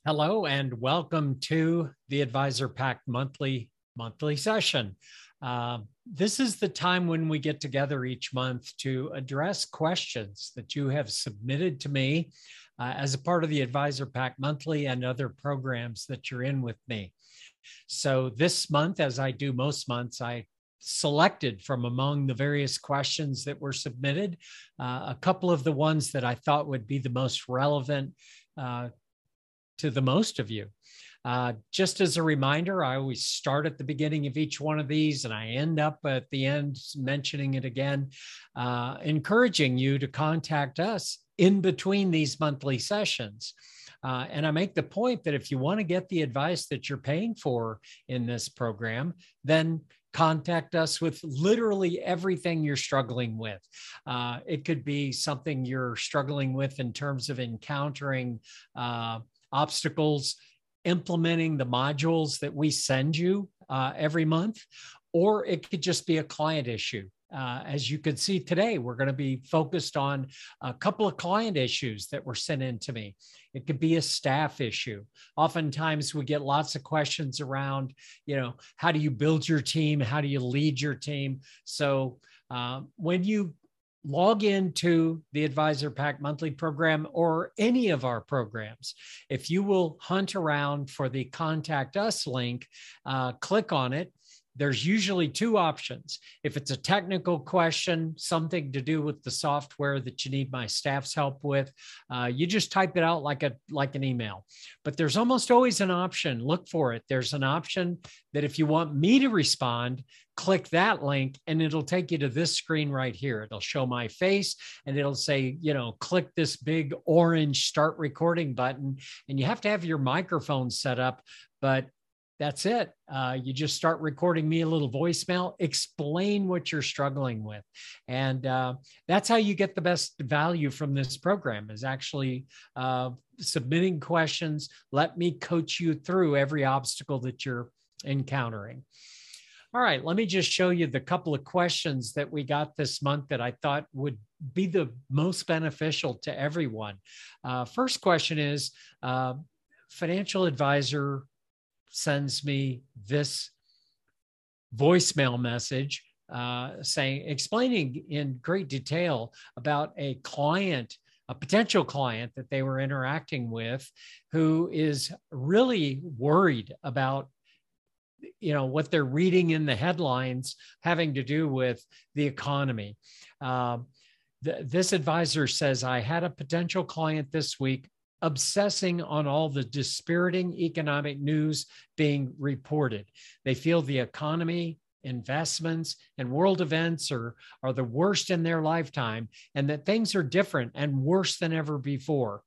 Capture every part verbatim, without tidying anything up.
Hello and welcome to the Advisor Pack monthly monthly session. Uh, this is the time when we get together each month to address questions that you have submitted to me uh, as a part of the Advisor Pack monthly and other programs that you're in with me. So this month, as I do most months, I selected from among the various questions that were submitted, uh, a couple of the ones that I thought would be the most relevant uh, to the most of you. Uh, just as a reminder, I always start at the beginning of each one of these and I end up at the end mentioning it again, uh, encouraging you to contact us in between these monthly sessions. Uh, and I make the point that if you want to get the advice that you're paying for in this program, then contact us with literally everything you're struggling with. Uh, it could be something you're struggling with in terms of encountering uh, obstacles, implementing the modules that we send you uh, every month, or it could just be a client issue. Uh, as you can see today, we're going to be focused on a couple of client issues that were sent in to me. It could be a staff issue. Oftentimes we get lots of questions around, you know, how do you build your team? How do you lead your team? So uh, when you log into the Advisor Pack monthly program or any of our programs, if you will hunt around for the Contact Us link, uh, click on it. There's usually two options. If it's a technical question, something to do with the software that you need my staff's help with, uh, you just type it out like a like an email. But there's almost always an option. Look for it. There's an option that if you want me to respond, click that link and it'll take you to this screen right here. It'll show my face and it'll say, you know, click this big orange start recording button. And you have to have your microphone set up, but that's it. Uh, you just start recording me a little voicemail, explain what you're struggling with. And uh, that's how you get the best value from this program, is actually uh, submitting questions. Let me coach you through every obstacle that you're encountering. All right, let me just show you the couple of questions that we got this month that I thought would be the most beneficial to everyone. Uh, first question is, uh, financial advisor sends me this voicemail message uh, saying, explaining in great detail about a client, a potential client that they were interacting with, who is really worried about, you know, what they're reading in the headlines having to do with the economy. Uh, th- this advisor says, I had a potential client this week obsessing on all the dispiriting economic news being reported. They feel the economy, investments, and world events are, are the worst in their lifetime, and that things are different and worse than ever before.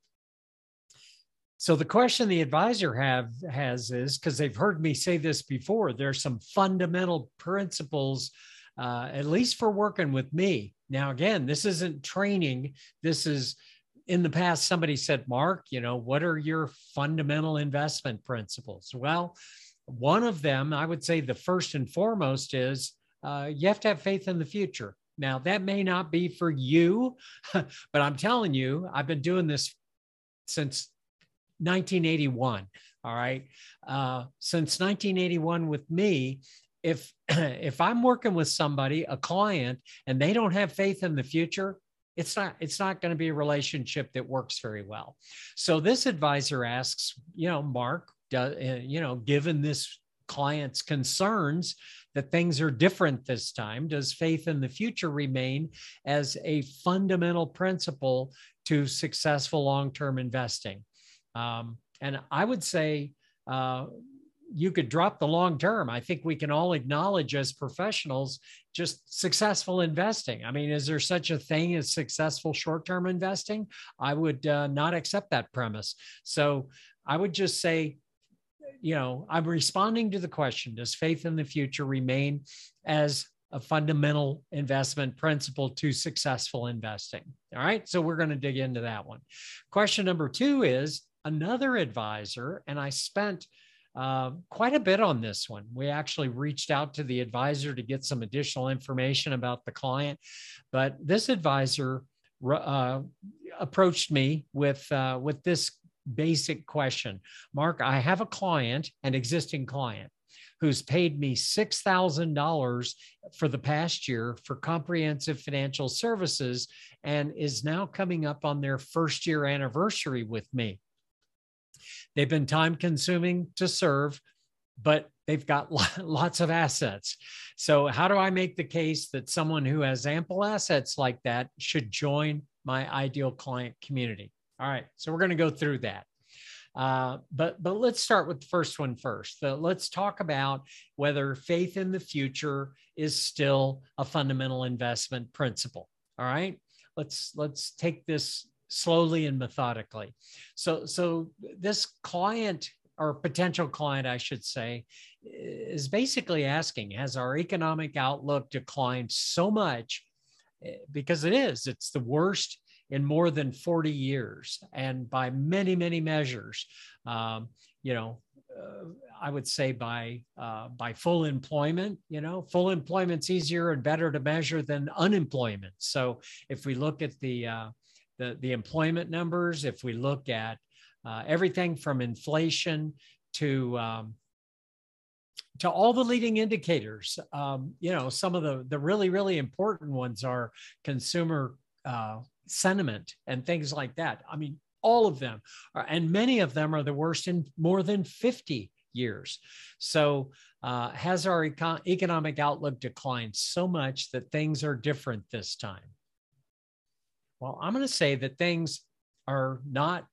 So the question the advisor have has is, because they've heard me say this before, there's some fundamental principles, uh, at least for working with me. Now, again, this isn't training. This is, in the past, somebody said, Mark, you know, what are your fundamental investment principles? Well, one of them, I would say the first and foremost is uh, you have to have faith in the future. Now, that may not be for you, but I'm telling you, I've been doing this since nineteen eighty-one. All right. Uh, since nineteen eighty-one with me, if, if I'm working with somebody, a client, and they don't have faith in the future, it's not, it's not going to be a relationship that works very well. So this advisor asks, you know, Mark, do, you know, given this client's concerns that things are different this time, does faith in the future remain as a fundamental principle to successful long-term investing? Um, and I would say uh, you could drop the long term. I think we can all acknowledge as professionals just successful investing. I mean, is there such a thing as successful short-term investing? I would uh, not accept that premise. So I would just say, you know, I'm responding to the question, does faith in the future remain as a fundamental investment principle to successful investing? All right, so we're going to dig into that one. Question number two is, another advisor, and I spent uh, quite a bit on this one. We actually reached out to the advisor to get some additional information about the client, but this advisor uh, approached me with, uh, with this basic question. Mark, I have a client, an existing client, who's paid me six thousand dollars for the past year for comprehensive financial services and is now coming up on their first year anniversary with me. They've been time consuming to serve, but they've got lots of assets. So how do I make the case that someone who has ample assets like that should join my ideal client community? All right, so we're going to go through that. Uh, but, but let's start with the first one first. The, let's talk about whether faith in the future is still a fundamental investment principle. All right, let's, let's take this slowly and methodically. So, so this client, or potential client, I should say, is basically asking, has our economic outlook declined so much? Because it is, it's the worst in more than forty years. And by many, many measures, um, you know, uh, I would say by, uh, by full employment, you know, full employment's easier and better to measure than unemployment. So if we look at the, uh, the, the employment numbers, if we look at uh, everything from inflation to, um, to all the leading indicators, um, you know, some of the, the really, really important ones are consumer uh, sentiment and things like that. I mean, all of them are, and many of them are the worst in more than fifty years. So uh, has our econ- economic outlook declined so much that things are different this time? Well, I'm going to say that things are not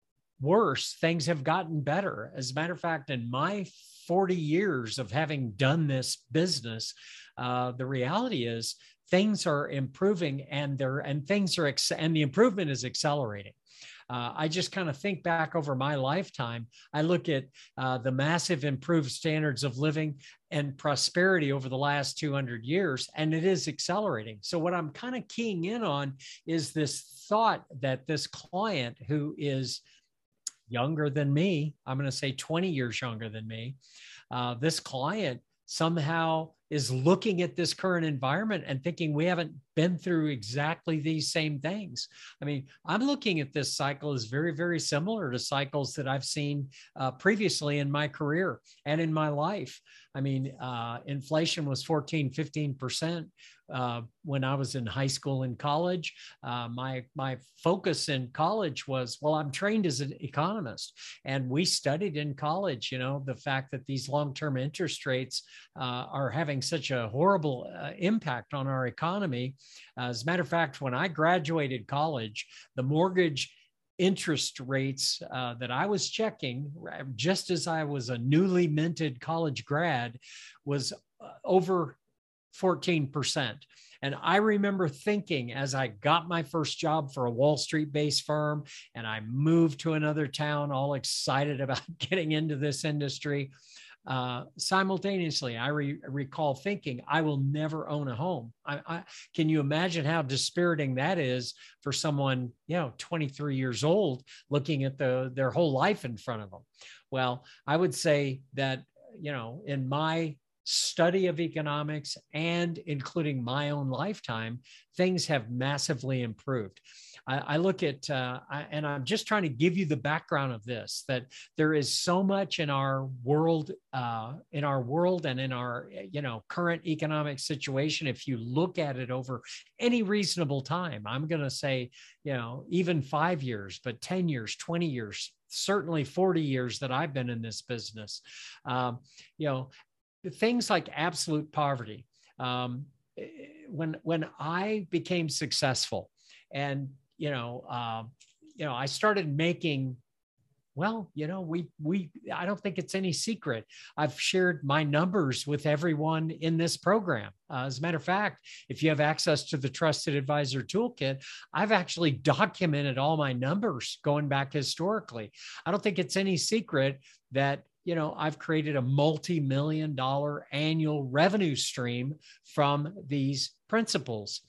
worse. Things have gotten better. As a matter of fact, in my forty years of having done this business, uh, the reality is things are improving, and they're and things are ex- and the improvement is accelerating. Uh, I just kind of think back over my lifetime. I look at uh, the massive improved standards of living and prosperity over the last two hundred years, and it is accelerating. So what I'm kind of keying in on is this thought that this client who is younger than me, I'm going to say twenty years younger than me, uh, this client somehow is looking at this current environment and thinking we haven't been through exactly these same things. I mean, I'm looking at this cycle as very, very similar to cycles that I've seen uh, previously in my career and in my life. I mean, uh, inflation was fourteen, fifteen percent uh, when I was in high school and college. Uh, my, my focus in college was, well, I'm trained as an economist, and we studied in college, you know, the fact that these long-term interest rates uh, are having such a horrible uh, impact on our economy. Uh, as a matter of fact, when I graduated college, the mortgage interest rates uh, that I was checking, just as I was a newly minted college grad, was uh, over fourteen percent. And I remember thinking, as I got my first job for a Wall Street-based firm, and I moved to another town, all excited about getting into this industry, Uh, simultaneously, I re- recall thinking, I will never own a home. I, I, can you imagine how dispiriting that is for someone, you know, twenty-three years old, looking at the, their whole life in front of them? Well, I would say that, you know, in my study of economics and including my own lifetime, things have massively improved. I, I look at, uh, I, and I'm just trying to give you the background of this, that there is so much in our world, uh, in our world and in our, you know, current economic situation. If you look at it over any reasonable time, I'm going to say, you know, even five years, but ten years, twenty years, certainly forty years that I've been in this business, um, you know, things like absolute poverty. Um, when, when I became successful and, you know, uh, you know, I started making, well, you know, we, we, I don't think it's any secret. I've shared my numbers with everyone in this program. Uh, as a matter of fact, if you have access to the Trusted Advisor Toolkit, I've actually documented all my numbers going back historically. I don't think it's any secret that, you know, I've created a multi-million dollar annual revenue stream from these principles.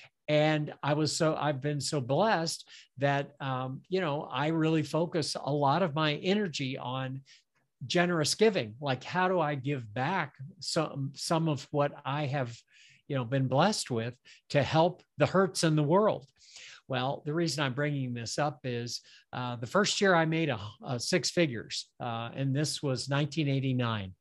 And I was so, I've been so blessed that, um, you know, I really focus a lot of my energy on generous giving. Like, how do I give back some, some of what I have, you know, been blessed with to help the hurts in the world? Well, the reason I'm bringing this up is uh, the first year I made a, a six figures, uh, and this was nineteen eighty-nine.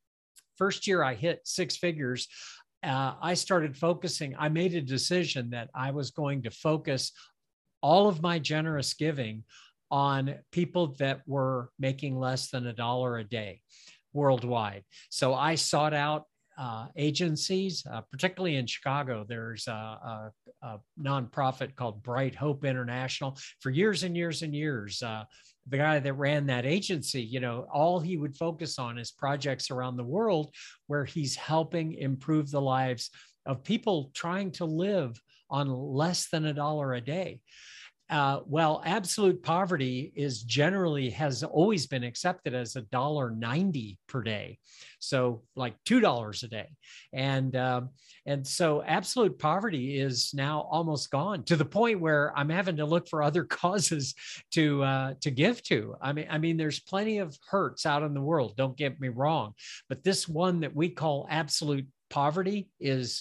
First year I hit six figures, uh, I started focusing. I made a decision that I was going to focus all of my generous giving on people that were making less than a dollar a day worldwide. So I sought out uh, agencies, uh, particularly in Chicago. There's a, a, a nonprofit called Bright Hope International. For years and years and years, uh, the guy that ran that agency, you know, all he would focus on is projects around the world where he's helping improve the lives of people trying to live on less than a dollar a day. Uh, well, absolute poverty is generally has always been accepted as a dollar ninety per day, so like two dollars a day, and uh, and so absolute poverty is now almost gone, to the point where I'm having to look for other causes to uh, to give to. I mean, I mean, there's plenty of hurts out in the world. Don't get me wrong, but this one that we call absolute poverty is.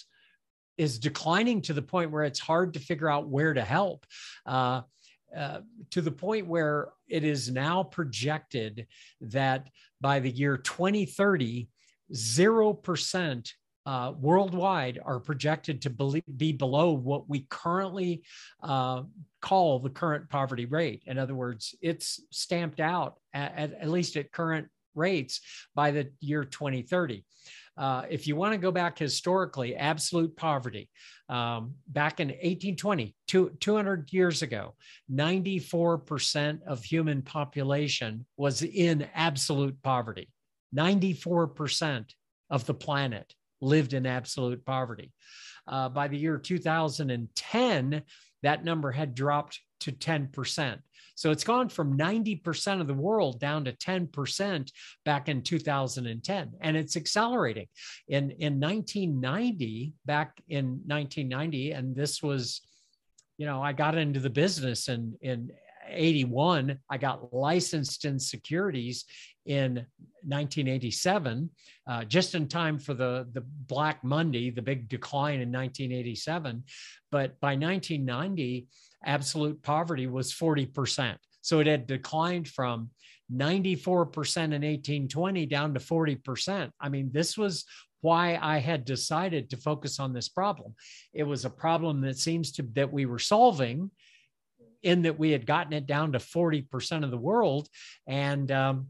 is declining to the point where it's hard to figure out where to help, uh, uh, to the point where it is now projected that by the year twenty thirty, zero percent uh, worldwide are projected to be below what we currently uh, call the current poverty rate. In other words, it's stamped out at, at, at least at current rates by the year twenty thirty. Uh, if you want to go back historically, absolute poverty, um, back in eighteen twenty, two, two hundred years ago, ninety-four percent of human population was in absolute poverty. ninety-four percent of the planet lived in absolute poverty. Uh, by the year two thousand ten, that number had dropped to ten percent. So it's gone from ninety percent of the world down to ten percent back in two thousand ten, and it's accelerating. In, in nineteen ninety, back in nineteen ninety, and this was, you know, I got into the business in, in eighty-one, I got licensed in securities in nineteen eighty-seven, uh, just in time for the, the Black Monday, the big decline in nineteen eighty-seven. But by nineteen ninety, absolute poverty was forty percent. So it had declined from ninety-four percent in eighteen twenty down to forty percent. I mean, this was why I had decided to focus on this problem. It was a problem that seems to, that we were solving, in that we had gotten it down to forty percent of the world. And, um,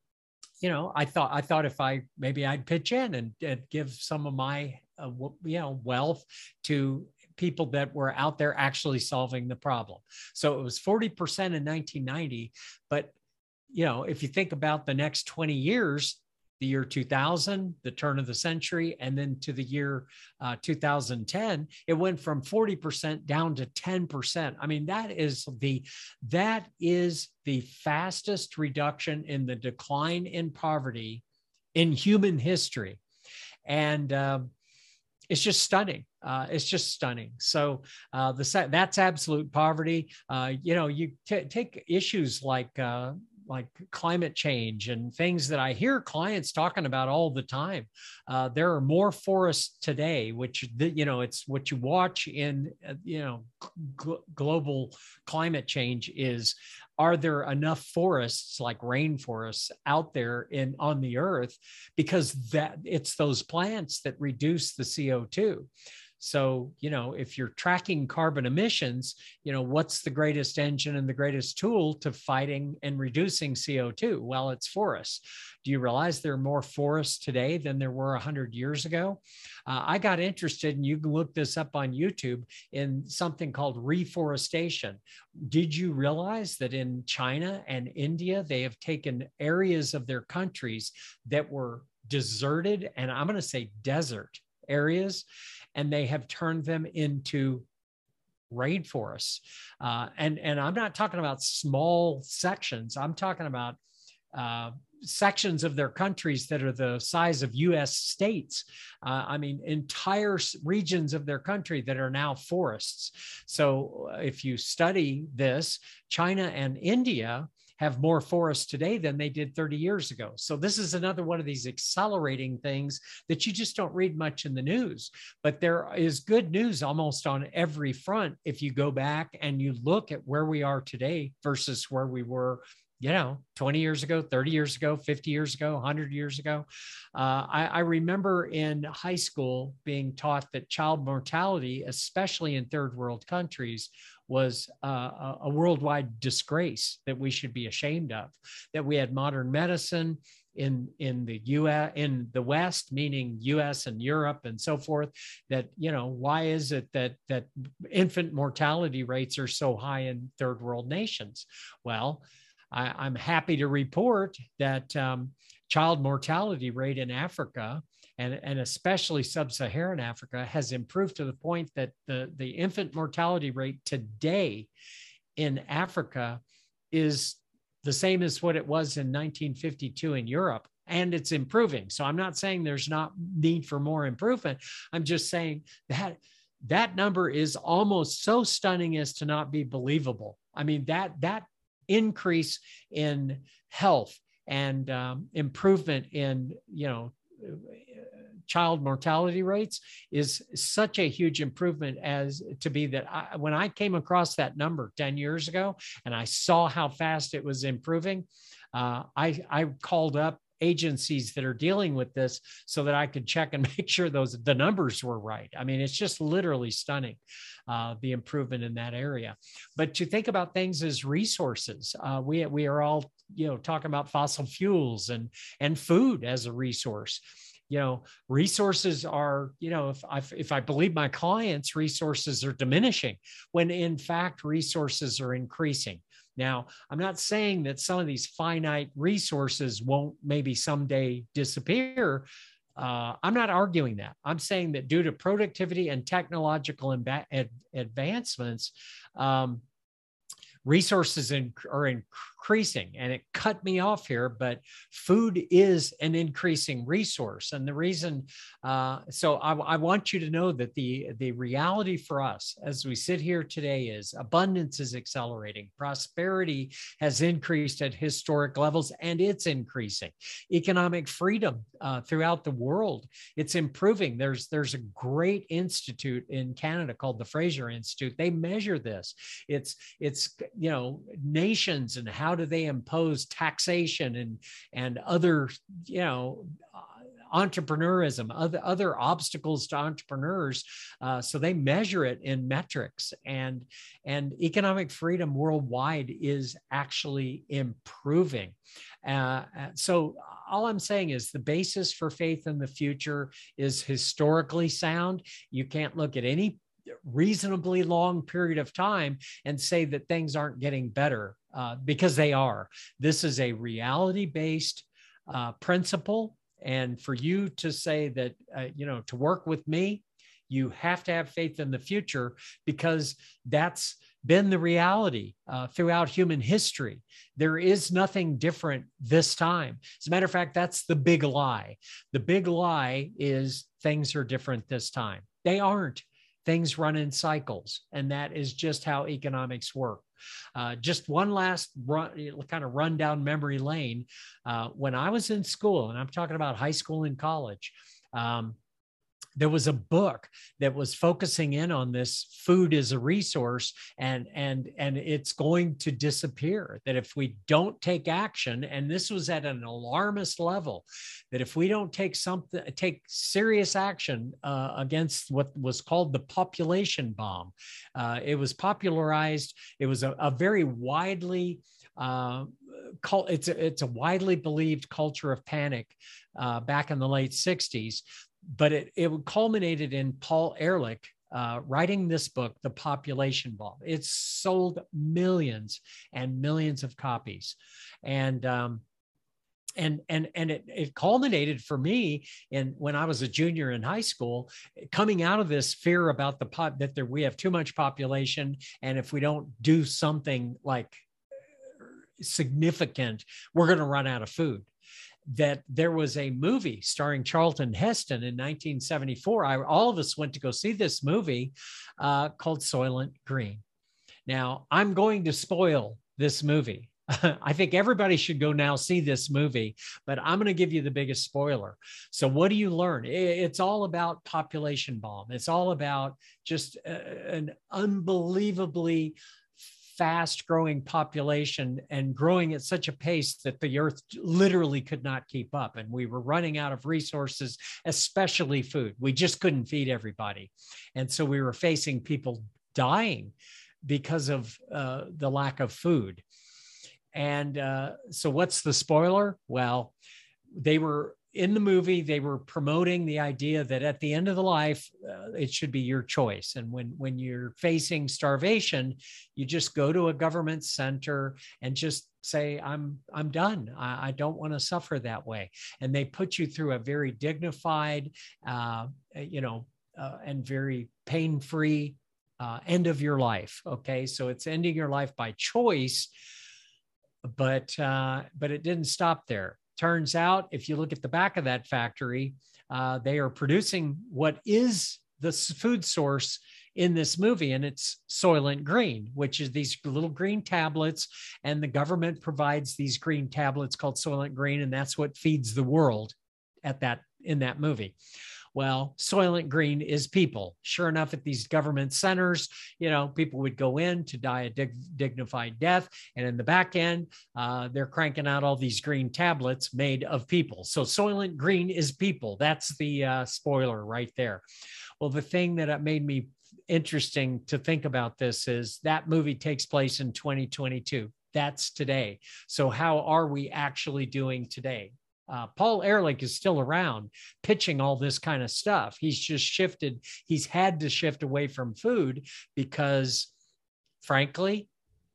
you know, I thought, I thought if I, maybe I'd pitch in and, and give some of my, uh, you know, wealth to people that were out there actually solving the problem. So it was forty percent in nineteen ninety. But, you know, if you think about the next twenty years, the year two thousand, the turn of the century, and then to the year uh, two thousand ten, it went from forty percent down to ten percent. I mean, that is the, that is the fastest reduction in the decline in poverty in human history. And um, it's just stunning. Uh, it's just stunning. So uh, the that's absolute poverty. Uh, you know, you t- take issues like uh, like climate change and things that I hear clients talking about all the time. Uh, there are more forests today, which, you know, it's what you watch in, uh, you know, gl- global climate change is, are there enough forests like rainforests out there in on the earth? Because that it's those plants that reduce the C O two. So, you know, if you're tracking carbon emissions, you know, what's the greatest engine and the greatest tool to fighting and reducing C O two? Well, it's forests. Do you realize there are more forests today than there were one hundred years ago? Uh, I got interested, and you can look this up on YouTube, in something called reforestation. Did you realize that in China and India, they have taken areas of their countries that were deserted, and I'm going to say desert areas, and they have turned them into rainforests. Uh, and, and I'm not talking about small sections. I'm talking about uh, sections of their countries that are the size of U S states. Uh, I mean, entire regions of their country that are now forests. So if you study this, China and India have more forests today than they did thirty years ago. So this is another one of these accelerating things that you just don't read much in the news. But there is good news almost on every front if you go back and you look at where we are today versus where we were, you know, twenty years ago, thirty years ago, fifty years ago, one hundred years ago. Uh, I, I remember in high school being taught that child mortality, especially in third world countries, was uh, a worldwide disgrace that we should be ashamed of, that we had modern medicine in, in the U S, in the West, meaning U S and Europe and so forth, that, you know, why is it that, that infant mortality rates are so high in third world nations? Well, I, I'm happy to report that um, child mortality rate in Africa, and, and especially sub-Saharan Africa, has improved to the point that the, the infant mortality rate today in Africa is the same as what it was in nineteen fifty-two in Europe, and it's improving. So I'm not saying there's not need for more improvement. I'm just saying that that number is almost so stunning as to not be believable. I mean, that that increase in health and um, improvement in, you know, child mortality rates is such a huge improvement as to be that I, when I came across that number ten years ago and I saw how fast it was improving, uh, I, I called up agencies that are dealing with this so that I could check and make sure those the numbers were right. I mean, it's just literally stunning, uh, the improvement in that area. But to think about things as resources, uh, we we are all, you know, talking about fossil fuels and and food as a resource. You know, resources are, you know, if I, if I believe my clients, resources are diminishing when in fact resources are increasing. Now, I'm not saying that some of these finite resources won't maybe someday disappear. Uh, I'm not arguing that. I'm saying that due to productivity and technological imba- ad- advancements, um, resources in, are increasing. And it cut me off here, but food is an increasing resource. And the reason, uh, so I, I want you to know that the, the reality for us as we sit here today is abundance is accelerating. Prosperity has increased at historic levels, and it's increasing. Economic freedom uh, throughout the world, it's improving. There's, there's a great institute in Canada called the Fraser Institute. They measure this. It's, it's, you know, nations and how do they impose taxation and, and other, you know, entrepreneurism, other, other obstacles to entrepreneurs. Uh, so they measure it in metrics, and, and economic freedom worldwide is actually improving. Uh, so all I'm saying is the basis for faith in the future is historically sound. You can't look at any reasonably long period of time and say that things aren't getting better, uh, because they are. This is a reality-based uh, principle. And for you to say that, uh, you know, to work with me, you have to have faith in the future, because that's been the reality uh, throughout human history. There is nothing different this time. As a matter of fact, that's the big lie. The big lie is things are different this time. They aren't. Things run in cycles, and that is just how economics work. Uh, just one last run, kind of run down memory lane. Uh, when I was in school, and I'm talking about high school and college, um, there was a book that was focusing in on this food as a resource, and, and, and it's going to disappear, that if we don't take action, and this was at an alarmist level, that if we don't take something, take serious action uh, against what was called the population bomb. Uh, it was popularized. It was a, a very widely uh, it's a, it's a widely believed culture of panic uh, back in the late sixties. But it, it culminated in Paul Ehrlich uh, writing this book, The Population Bomb. It's sold millions and millions of copies. And um, and and and it, it culminated for me in when I was a junior in high school, coming out of this fear about the pot that there, we have too much population, and if we don't do something like significant, we're going to run out of food. That there was a movie starring Charlton Heston in nineteen seventy-four. I, all of us went to go see this movie uh, called Soylent Green. Now, I'm going to spoil this movie. I think everybody should go now see this movie, but I'm going to give you the biggest spoiler. So what do you learn? It's all about population bomb. It's all about just an unbelievably fast growing population and growing at such a pace that the earth literally could not keep up. And we were running out of resources, especially food. We just couldn't feed everybody. And so we were facing people dying because of uh, the lack of food. And uh, so what's the spoiler? Well, they were in the movie, they were promoting the idea that at the end of the life, uh, it should be your choice. And when, when you're facing starvation, you just go to a government center and just say, I'm, I'm done. I, I don't want to suffer that way. And they put you through a very dignified, uh, you know, uh, and very pain-free uh, end of your life. Okay. So it's ending your life by choice. But uh, but it didn't stop there. Turns out, if you look at the back of that factory, uh, they are producing what is the food source in this movie, and it's Soylent Green, which is these little green tablets, and the government provides these green tablets called Soylent Green, and that's what feeds the world at that in that movie. Well, Soylent Green is people. Sure enough, at these government centers, you know, people would go in to die a dig dignified death. And in the back end, uh, they're cranking out all these green tablets made of people. So Soylent Green is people. That's the uh, spoiler right there. Well, the thing that made me interesting to think about this is that movie takes place in twenty twenty-two. That's today. So how are we actually doing today? Uh, Paul Ehrlich is still around pitching all this kind of stuff. He's just shifted. He's had to shift away from food because, frankly,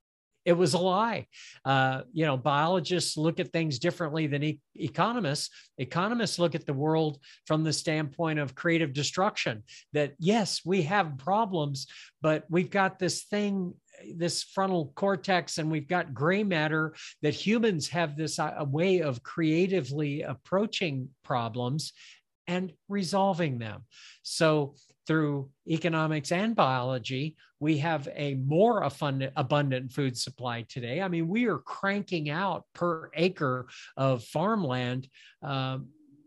it was a lie. Uh, you know, biologists look at things differently than e economists. Economists look at the world from the standpoint of creative destruction, that yes, we have problems, but we've got this thing, this frontal cortex, and we've got gray matter, that humans have this a way of creatively approaching problems and resolving them. So through economics and biology, we have a more abundant food supply today. I mean, we are cranking out per acre of farmland um,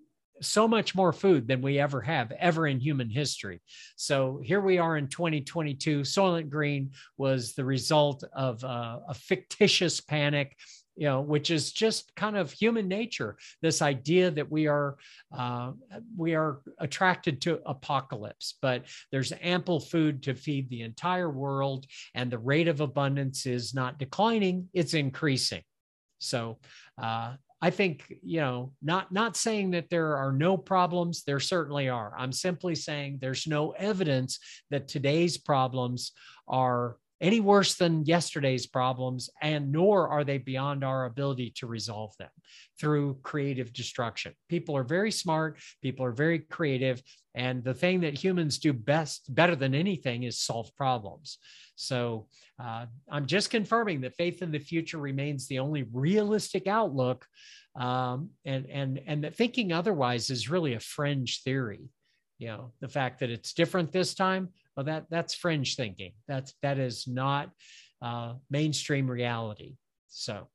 so much more food than we ever have ever in human history. So here we are in twenty twenty-two. Soylent Green was the result of uh, a fictitious panic, you know, which is just kind of human nature. This idea that we are uh, we are attracted to apocalypse, but there's ample food to feed the entire world, and the rate of abundance is not declining; it's increasing. So. Uh, I think, you know, not, not saying that there are no problems, there certainly are. I'm simply saying there's no evidence that today's problems are any worse than yesterday's problems, and nor are they beyond our ability to resolve them through creative destruction. People are very smart, people are very creative, and the thing that humans do best, better than anything, is solve problems. So uh, I'm just confirming that faith in the future remains the only realistic outlook, um, and, and, and that thinking otherwise is really a fringe theory. You know, the fact that it's different this time, well, that, that's fringe thinking. That's, that is not uh, mainstream reality. So,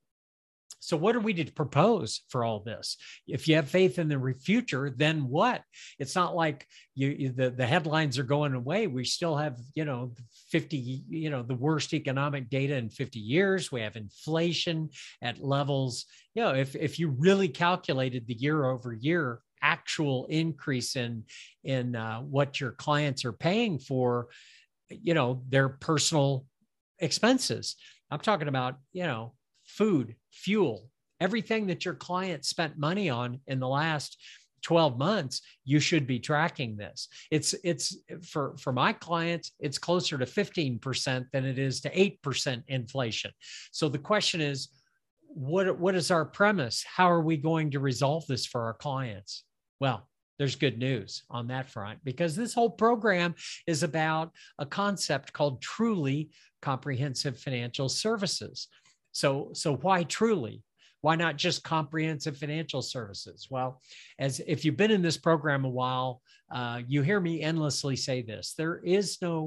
so what are we to propose for all this? If you have faith in the future, then what? It's not like you, you the, the headlines are going away. We still have, you know, fifty, you know, the worst economic data in fifty years. We have inflation at levels, you know, if, if you really calculated the year over year actual increase in, in uh, what your clients are paying for, you know, their personal expenses. I'm talking about, you know, food, fuel, everything that your client spent money on in the last twelve months, you should be tracking this. It's, it's for, for my clients, it's closer to fifteen percent than it is to eight percent inflation. So the question is, what, what is our premise? How are we going to resolve this for our clients? Well, there's good news on that front, because this whole program is about a concept called truly comprehensive financial services. So, so why truly? Why not just comprehensive financial services? Well, as if you've been in this program a while, uh, you hear me endlessly say this: there is no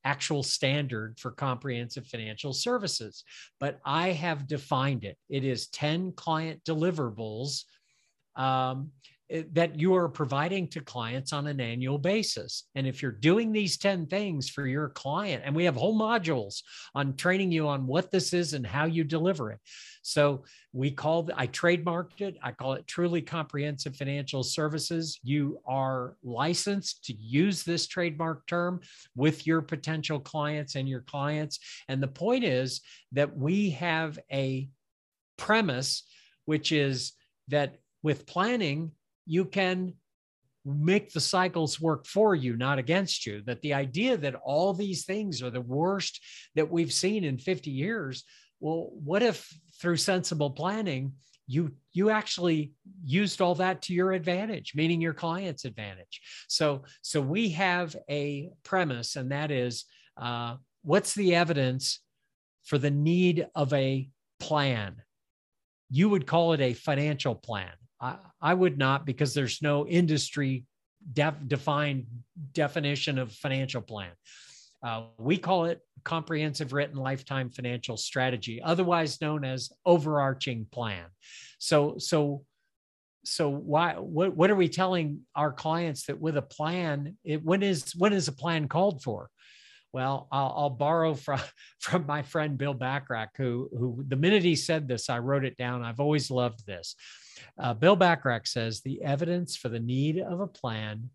actual standard for comprehensive financial services, but I have defined it. It is ten client deliverables um, that you are providing to clients on an annual basis. And if you're doing these ten things for your client, and we have whole modules on training you on what this is and how you deliver it. So we call, I trademarked it. I call it Truly Comprehensive Financial Services. You are licensed to use this trademark term with your potential clients and your clients. And the point is that we have a premise, which is that with planning, you can make the cycles work for you, not against you. That the idea that all these things are the worst that we've seen in fifty years, well, what if through sensible planning, you, you actually used all that to your advantage, meaning your client's advantage? So, so we have a premise, and that is, uh, what's the evidence for the need of a plan? You would call it a financial plan. I, I would not, because there's no industry def, defined definition of financial plan. Uh, we call it comprehensive written lifetime financial strategy, otherwise known as overarching plan. So, so, so why? What, what are we telling our clients that with a plan? It, when is when is a plan called for? Well, I'll, I'll borrow from, from my friend Bill Bachrach, who, who the minute he said this, I wrote it down. I've always loved this. Uh, Bill Bachrach says, the evidence for the need of a plan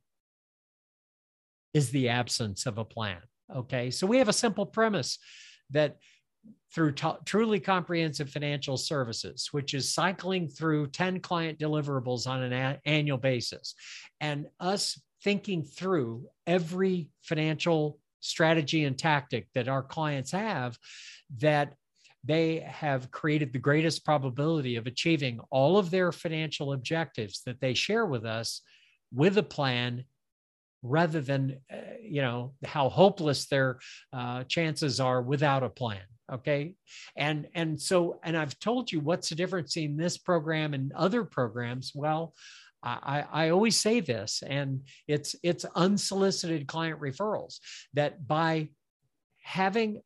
is the absence of a plan. Okay, so we have a simple premise that through Truly Comprehensive Financial Services, which is cycling through ten client deliverables on an annual basis, and us thinking through every financial strategy and tactic that our clients have, that they have created the greatest probability of achieving all of their financial objectives that they share with us with a plan, rather than, uh, you know, how hopeless their uh, chances are without a plan. Okay. And, and so, and I've told you what's the difference in this program and other programs. Well, I, I always say this, and it's, it's unsolicited client referrals, that by having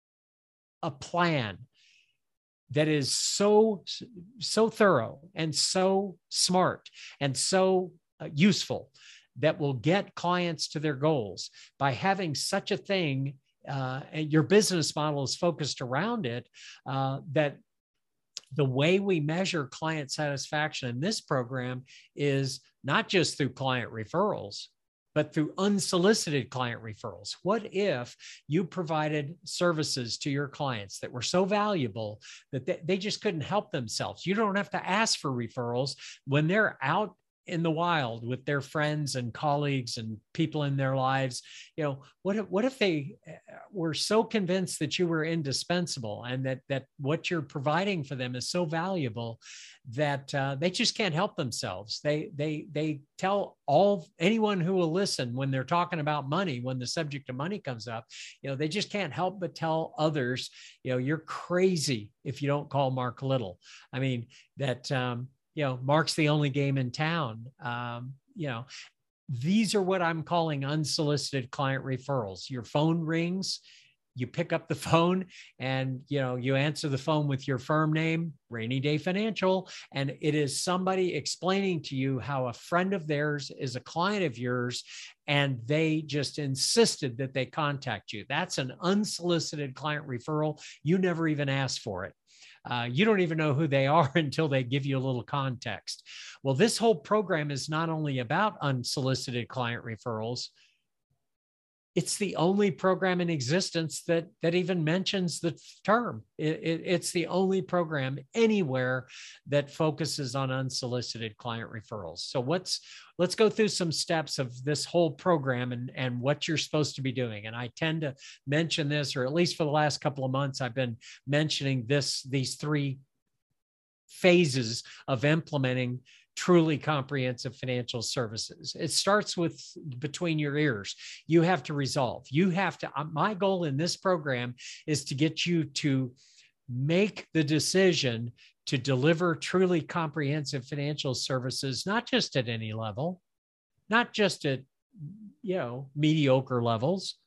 a plan that is so, so thorough and so smart and so uh, useful, that will get clients to their goals, by having such a thing, uh, and your business model is focused around it, uh, that the way we measure client satisfaction in this program is not just through client referrals, but through unsolicited client referrals. What if you provided services to your clients that were so valuable that they, they just couldn't help themselves? You don't have to ask for referrals when they're out in the wild with their friends and colleagues and people in their lives. You know, what if, what if they were so convinced that you were indispensable, and that, that what you're providing for them is so valuable that uh, they just can't help themselves. They, they, they tell all, anyone who will listen when they're talking about money, when the subject of money comes up, you know, they just can't help but tell others, you know, you're crazy if you don't call Mark Little. I mean, that, um, you know, Mark's the only game in town. Um, you know, these are what I'm calling unsolicited client referrals. Your phone rings, you pick up the phone, and, you know, you answer the phone with your firm name, Rainy Day Financial, and it is somebody explaining to you how a friend of theirs is a client of yours, and they just insisted that they contact you. That's an unsolicited client referral. You never even asked for it. Uh, you don't even know who they are until they give you a little context. Well, this whole program is not only about unsolicited client referrals, it's the only program in existence that, that even mentions the term. It, it, it's the only program anywhere that focuses on unsolicited client referrals. So what's, let's go through some steps of this whole program and, and what you're supposed to be doing. And I tend to mention this, or at least for the last couple of months, I've been mentioning this, these three phases of implementing Truly Comprehensive Financial Services. It starts with between your ears. You have to resolve. You have to, my goal in this program is to get you to make the decision to deliver truly comprehensive financial services, not just at any level, not just at, you know, mediocre levels,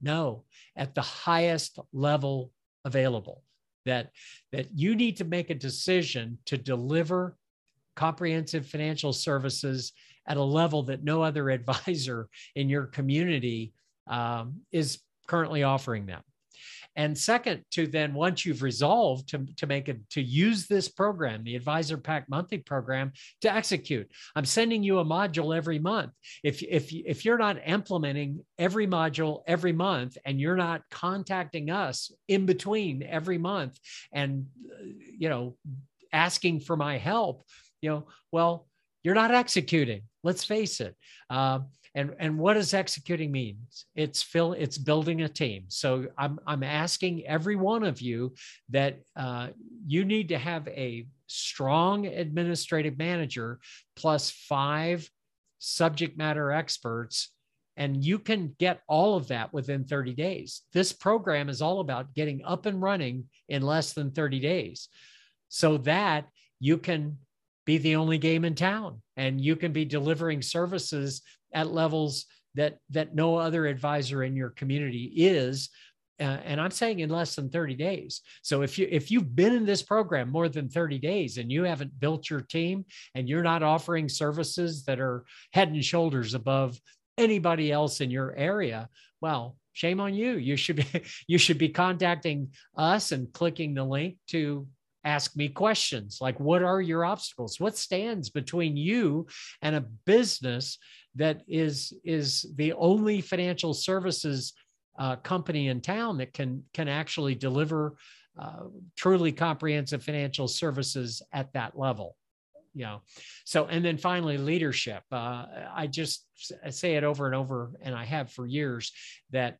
No, at the highest level available. That, that you need to make a decision to deliver comprehensive financial services at a level that no other advisor in your community um, is currently offering them. And second, to then, once you've resolved to, to make it, to use this program, the Advisor Pack Monthly Program, to execute. I'm sending you a module every month. If, if, if you're not implementing every module every month, and you're not contacting us in between every month and, you know, asking for my help, you know, well, you're not executing. Let's face it. Uh, And, and what does executing mean? It's fill, it's building a team. So I'm, I'm asking every one of you that uh, you need to have a strong administrative manager plus five subject matter experts, and you can get all of that within thirty days. This program is all about getting up and running in less than thirty days so that you can be the only game in town and you can be delivering services at levels that that no other advisor in your community is. Uh, and I'm saying in less than thirty days. So if you if you've been in this program more than thirty days and you haven't built your team and you're not offering services that are head and shoulders above anybody else in your area, well, shame on you. You should be you should be contacting us and clicking the link to ask me questions like, what are your obstacles? What stands between you and a business that is, is the only financial services uh, company in town that can, can actually deliver uh, truly comprehensive financial services at that level? You know, so, and then finally, leadership. Uh, I just I say it over and over, and I have for years, that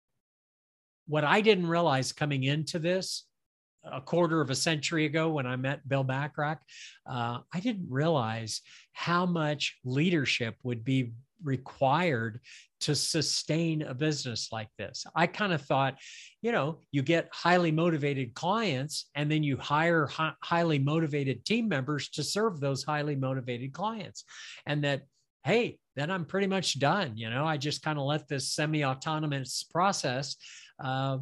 what I didn't realize coming into this a quarter of a century ago when I met Bill Bachrach, uh, I didn't realize how much leadership would be required to sustain a business like this. I kind of thought, you know, you get highly motivated clients and then you hire hi- highly motivated team members to serve those highly motivated clients. And that, hey, then I'm pretty much done. You know, I just kind of let this semi-autonomous process uh,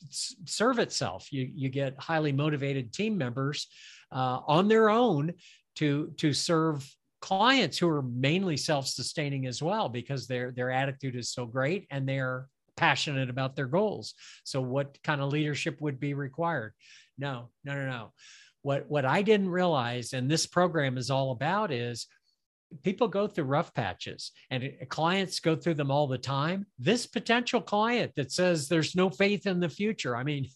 serve itself. You, you get highly motivated team members uh, on their own to, to serve clients who are mainly self-sustaining as well, because their, their attitude is so great and they're passionate about their goals. So what kind of leadership would be required? No, no, no, no. What, what I didn't realize, and this program is all about, is people go through rough patches and clients go through them all the time. This potential client that says there's no faith in the future. I mean,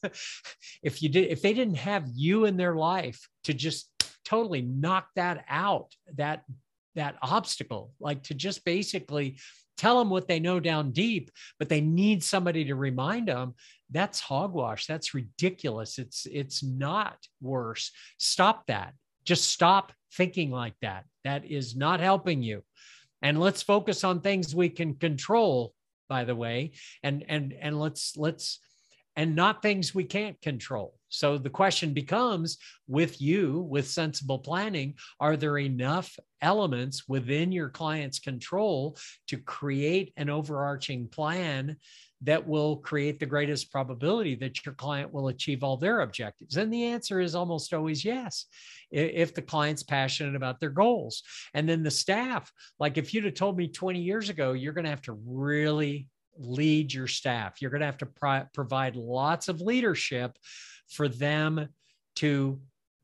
if you did, if they didn't have you in their life to just totally knock that out, that, that obstacle, like to just basically tell them what they know down deep, but they need somebody to remind them, that's hogwash. That's ridiculous. It's, it's not worse. Stop that. Just stop thinking like that. That is not helping you. And let's focus on things we can control, by the way, and, and, and let's, let's, and not things we can't control. So the question becomes, with you, with sensible planning, are there enough elements within your client's control to create an overarching plan that will create the greatest probability that your client will achieve all their objectives? And the answer is almost always yes, if the client's passionate about their goals. And then the staff, like if you'd have told me twenty years ago, you're going to have to really lead your staff. You're going to have to pro- provide lots of leadership for them to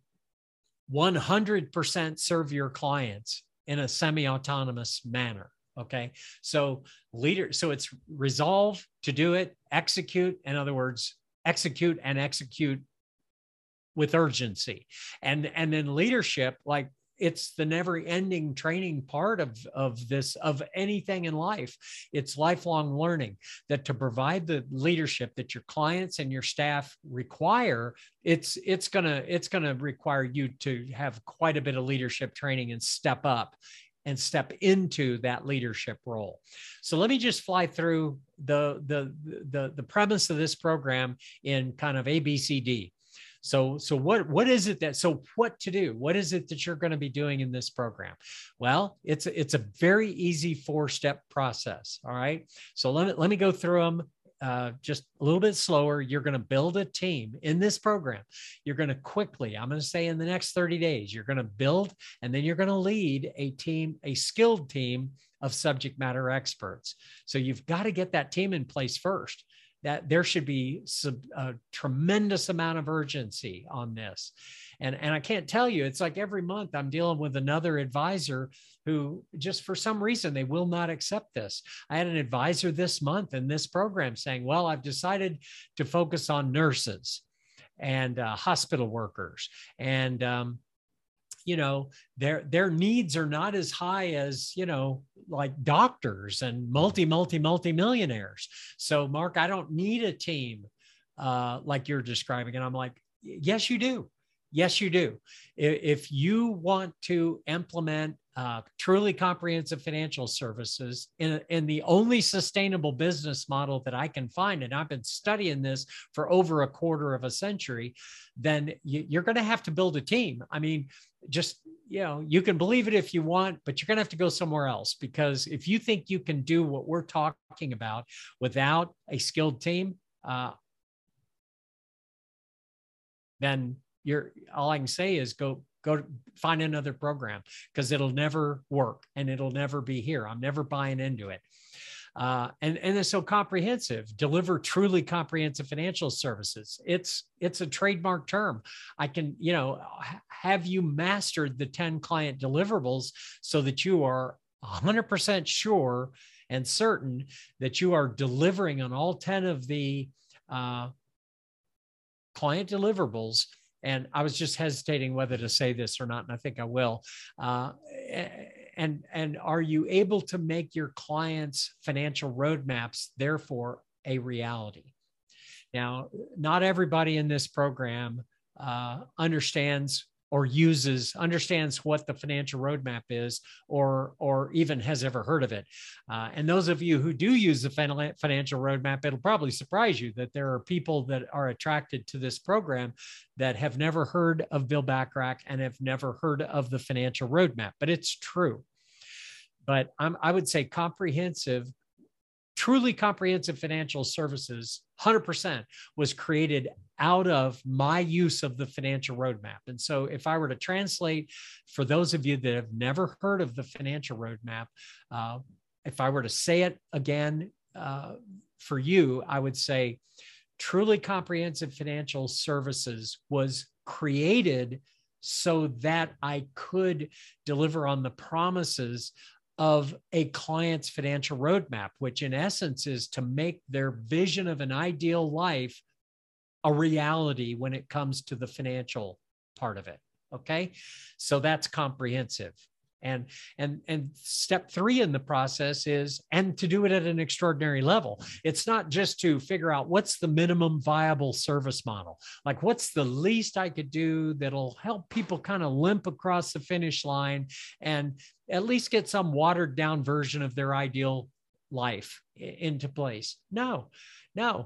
one hundred percent serve your clients in a semi-autonomous manner. Okay. So leader, so it's resolve to do it, execute. In other words, execute and execute with urgency. And, and then leadership, like it's the never ending training part of, of this, of anything in life. It's lifelong learning, that to provide the leadership that your clients and your staff require, it's, it's gonna, it's gonna require you to have quite a bit of leadership training and step up and step into that leadership role. So let me just fly through the, the, the, the premise of this program in kind of A, B, C, D. So, so what, what is it that, so what to do? What is it that you're going to be doing in this program? Well, it's, it's a very easy four-step process. All right. So let me, let me go through them uh, just a little bit slower. You're going to build a team in this program. You're going to quickly, I'm going to say in the next thirty days, you're going to build, and then you're going to lead a team, a skilled team of subject matter experts. So you've got to get that team in place first. That there should be some, a tremendous amount of urgency on this. And, and I can't tell you, it's like every month I'm dealing with another advisor who just for some reason, they will not accept this. I had an advisor this month in this program saying, well, I've decided to focus on nurses and uh, hospital workers. And, um, you know, their, their needs are not as high as, you know, like doctors and multi, multi, multi millionaires. So Mark, I don't need a team uh, like you're describing. And I'm like, yes, you do. Yes, you do. If you want to implement uh, truly comprehensive financial services in, in the only sustainable business model that I can find, and I've been studying this for over a quarter of a century, then you, you're going to have to build a team. I mean, just, you know, you can believe it if you want, but you're going to have to go somewhere else, because if you think you can do what we're talking about without a skilled team, uh, then you're, all I can say is go, go find another program, because it'll never work and it'll never be here. I'm never buying into it. Uh, and, and it's so comprehensive, deliver truly comprehensive financial services. It's, it's a trademark term. I can, you know, have you mastered the ten client deliverables so that you are one hundred percent sure and certain that you are delivering on all ten of the uh, client deliverables. And I was just hesitating whether to say this or not, and I think I will. Uh, and, and are you able to make your clients' financial roadmaps, therefore, a reality? Now, not everybody in this program uh, understands or uses, understands what the financial roadmap is, or, or even has ever heard of it. Uh, and those of you who do use the financial roadmap, it'll probably surprise you that there are people that are attracted to this program that have never heard of Bill Bachrach and have never heard of the financial roadmap, but it's true. But I'm, I would say comprehensive, truly comprehensive financial services, one hundred percent was created out of my use of the financial roadmap. And so if I were to translate for those of you that have never heard of the financial roadmap, uh, if I were to say it again uh, for you, I would say truly comprehensive financial services was created so that I could deliver on the promises of a client's financial roadmap, which in essence is to make their vision of an ideal life a reality when it comes to the financial part of it. Okay. So that's comprehensive. And, and, and step three in the process is, and to do it at an extraordinary level. It's not just to figure out what's the minimum viable service model, like what's the least I could do that'll help people kind of limp across the finish line and at least get some watered down version of their ideal life into place. No, no.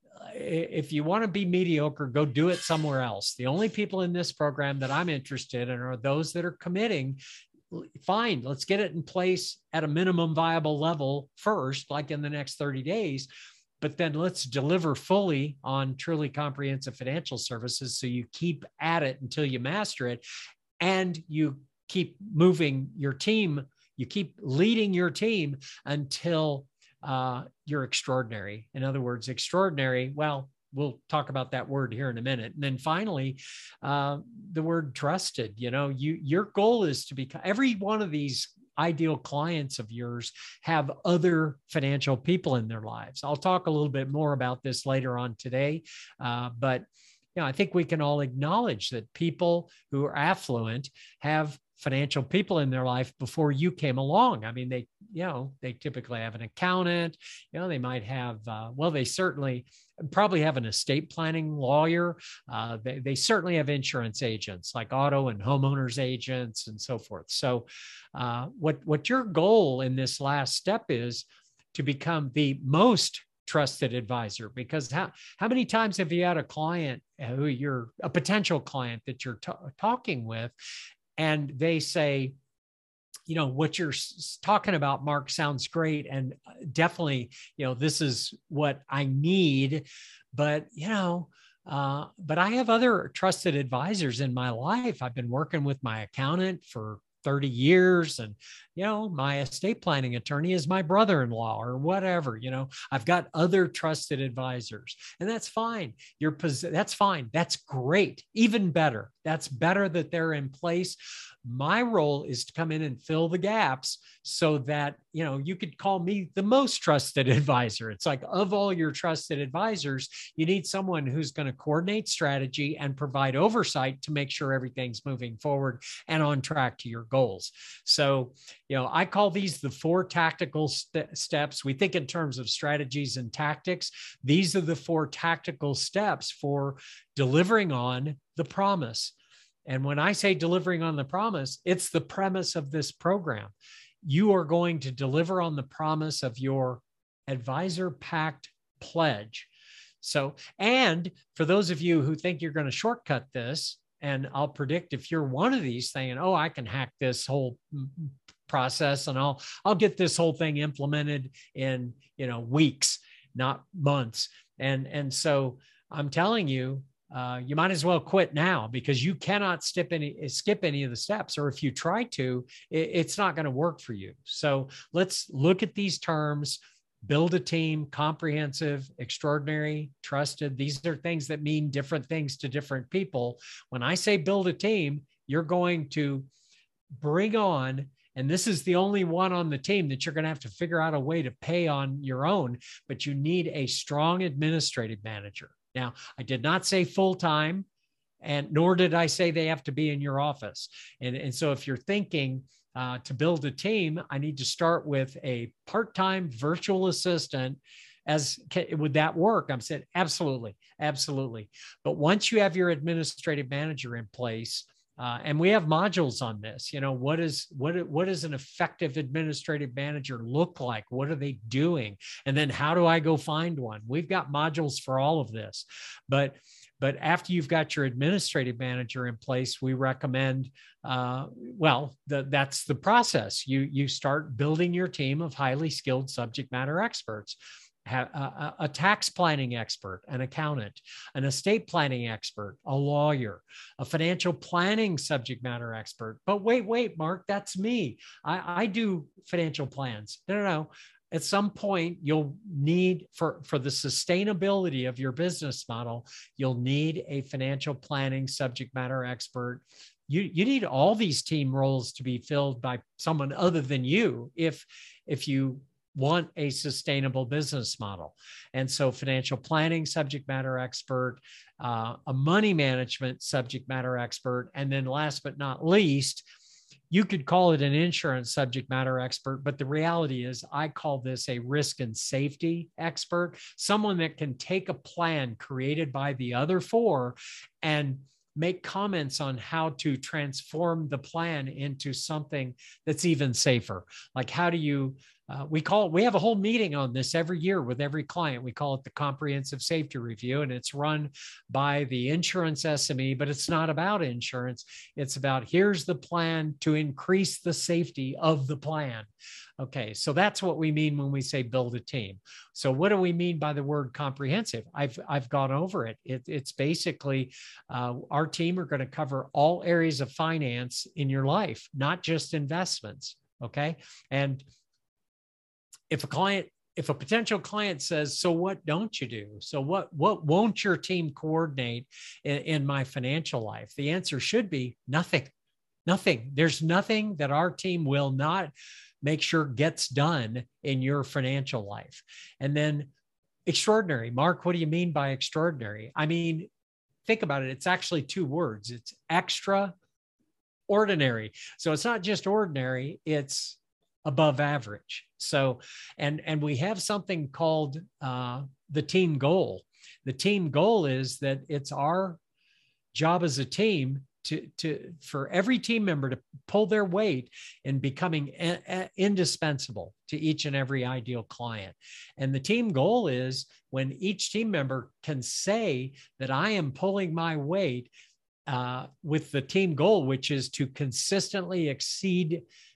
If you want to be mediocre, go do it somewhere else. The only people in this program that I'm interested in are those that are committing. Fine, let's get it in place at a minimum viable level first, like in the next thirty days, but then let's deliver fully on truly comprehensive financial services. So you keep at it until you master it, and you keep moving your team, you keep leading your team until uh, you're extraordinary. In other words, extraordinary, well, we'll talk about that word here in a minute. And then finally, uh, the word trusted. You know, you, your goal is to become, every one of these ideal clients of yours have other financial people in their lives. I'll talk a little bit more about this later on today, uh, but you know, I think we can all acknowledge that people who are affluent have financial people in their life before you came along. I mean, they, you know, they typically have an accountant, you know, they might have, uh, well, they certainly probably have an estate planning lawyer. Uh, they, they certainly have insurance agents like auto and homeowners agents and so forth. So uh, what, what your goal in this last step is to become the most trusted advisor, because how, how many times have you had a client who you're a potential client that you're t- talking with, and they say, you know, what you're talking about, Mark, sounds great. And definitely, you know, this is what I need. But, you know, uh, but I have other trusted advisors in my life. I've been working with my accountant for thirty years. And, you know, my estate planning attorney is my brother-in-law or whatever. You know, I've got other trusted advisors, and that's fine. You're, that's fine. That's great. Even better. That's better that they're in place. My role is to come in and fill the gaps so that, you know, you could call me the most trusted advisor. It's like, of all your trusted advisors, you need someone who's going to coordinate strategy and provide oversight to make sure everything's moving forward and on track to your goals. So, you know, I call these the four tactical st- steps. We think in terms of strategies and tactics. These are the four tactical steps for delivering on the promise. And when I say delivering on the promise, it's the premise of this program. You are going to deliver on the promise of your Advisor Pact pledge. So, and for those of you who think you're going to shortcut this, and I'll predict if you're one of these saying, oh, I can hack this whole process and I'll, I'll get this whole thing implemented in, you know, weeks, not months. And, and so I'm telling you, Uh, you might as well quit now, because you cannot skip any, skip any of the steps. Or if you try to, it, it's not going to work for you. So let's look at these terms: build a team, comprehensive, extraordinary, trusted. These are things that mean different things to different people. When I say build a team, you're going to bring on, and this is the only one on the team that you're going to have to figure out a way to pay on your own, but you need a strong administrative manager. Now, I did not say full-time, and nor did I say they have to be in your office. And, and so if you're thinking uh, to build a team, I need to start with a part-time virtual assistant. As would that work? I'm saying absolutely, absolutely. But once you have your administrative manager in place, Uh, and we have modules on this. You know, what is what what does an effective administrative manager look like? What are they doing? And then how do I go find one? We've got modules for all of this. But but after you've got your administrative manager in place, we recommend, uh, well, the, that's the process. You you start building your team of highly skilled subject matter experts. A, a tax planning expert, an accountant, an estate planning expert, a lawyer, a financial planning subject matter expert. But wait, wait, Mark, that's me. I, I do financial plans. No, no, no. At some point, you'll need, for, for the sustainability of your business model, you'll need a financial planning subject matter expert. You, you need all these team roles to be filled by someone other than you if, if you want a sustainable business model. And so financial planning subject matter expert, uh, a money management subject matter expert, and then last but not least, you could call it an insurance subject matter expert, but the reality is I call this a risk and safety expert, someone that can take a plan created by the other four and make comments on how to transform the plan into something that's even safer. Like, how do you, uh, we call, we have a whole meeting on this every year with every client. We call it the Comprehensive Safety Review, and it's run by the insurance S M E, but it's not about insurance. It's about, here's the plan to increase the safety of the plan. Okay, so that's what we mean when we say build a team. So what do we mean by the word comprehensive? I've, I've gone over it. it it's basically uh, our team are going to cover all areas of finance in your life, not just investments, okay? And if a client, if a potential client says, so what don't you do? So what, what won't your team coordinate in, in my financial life? The answer should be nothing, nothing. There's nothing that our team will not make sure gets done in your financial life. And then extraordinary. Mark, what do you mean by extraordinary? I mean, think about it. It's actually two words. It's extraordinary. So it's not just ordinary, it's above average. So, and, and we have something called uh, the team goal. The team goal is that it's our job as a team to, to, for every team member to pull their weight in becoming a, a, indispensable to each and every ideal client. And the team goal is when each team member can say that I am pulling my weight uh, with the team goal, which is to consistently exceed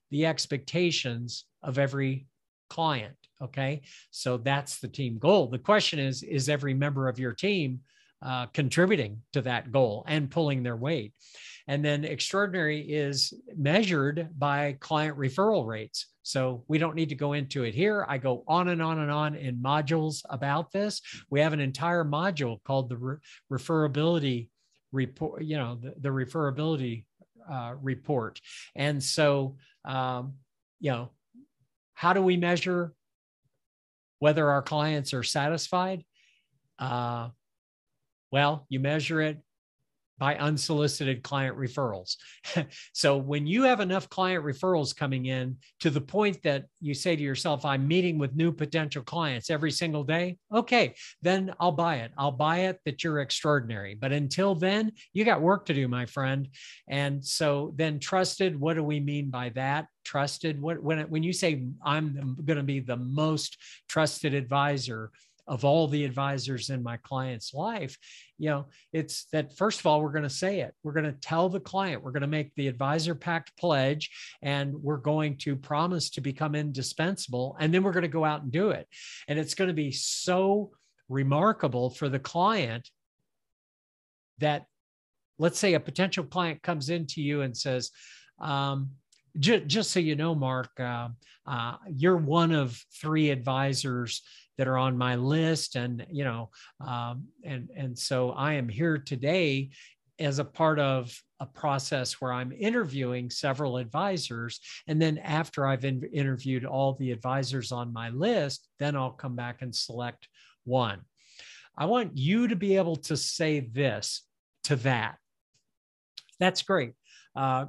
the expectations of every client. Okay. So that's the team goal. The question is, is every member of your team uh, contributing to that goal and pulling their weight? And then extraordinary is measured by client referral rates. So we don't need to go into it here. I go on and on and on in modules about this. We have an entire module called the re- referability report, you know, the, the referability uh, report. And so, um, you know, how do we measure whether our clients are satisfied? Uh, well, you measure it by unsolicited client referrals. So when you have enough client referrals coming in to the point that you say to yourself, I'm meeting with new potential clients every single day, okay, then I'll buy it. I'll buy it that you're extraordinary. But until then, you got work to do, my friend. And so then trusted, what do we mean by that? Trusted, what, when, when you say I'm going to be the most trusted advisor of all the advisors in my client's life, you know, it's that first of all, we're going to say it. We're going to tell the client, we're going to make the Advisor Pact pledge, and we're going to promise to become indispensable. And then we're going to go out and do it. And it's going to be so remarkable for the client that, let's say a potential client comes into you and says, um, j- just so you know, Mark, uh, uh, you're one of three advisors that are on my list. And, you know, um, and, and so I am here today as a part of a process where I'm interviewing several advisors. And then after I've in, interviewed all the advisors on my list, then I'll come back and select one. I want you to be able to say this to that. That's great. Uh,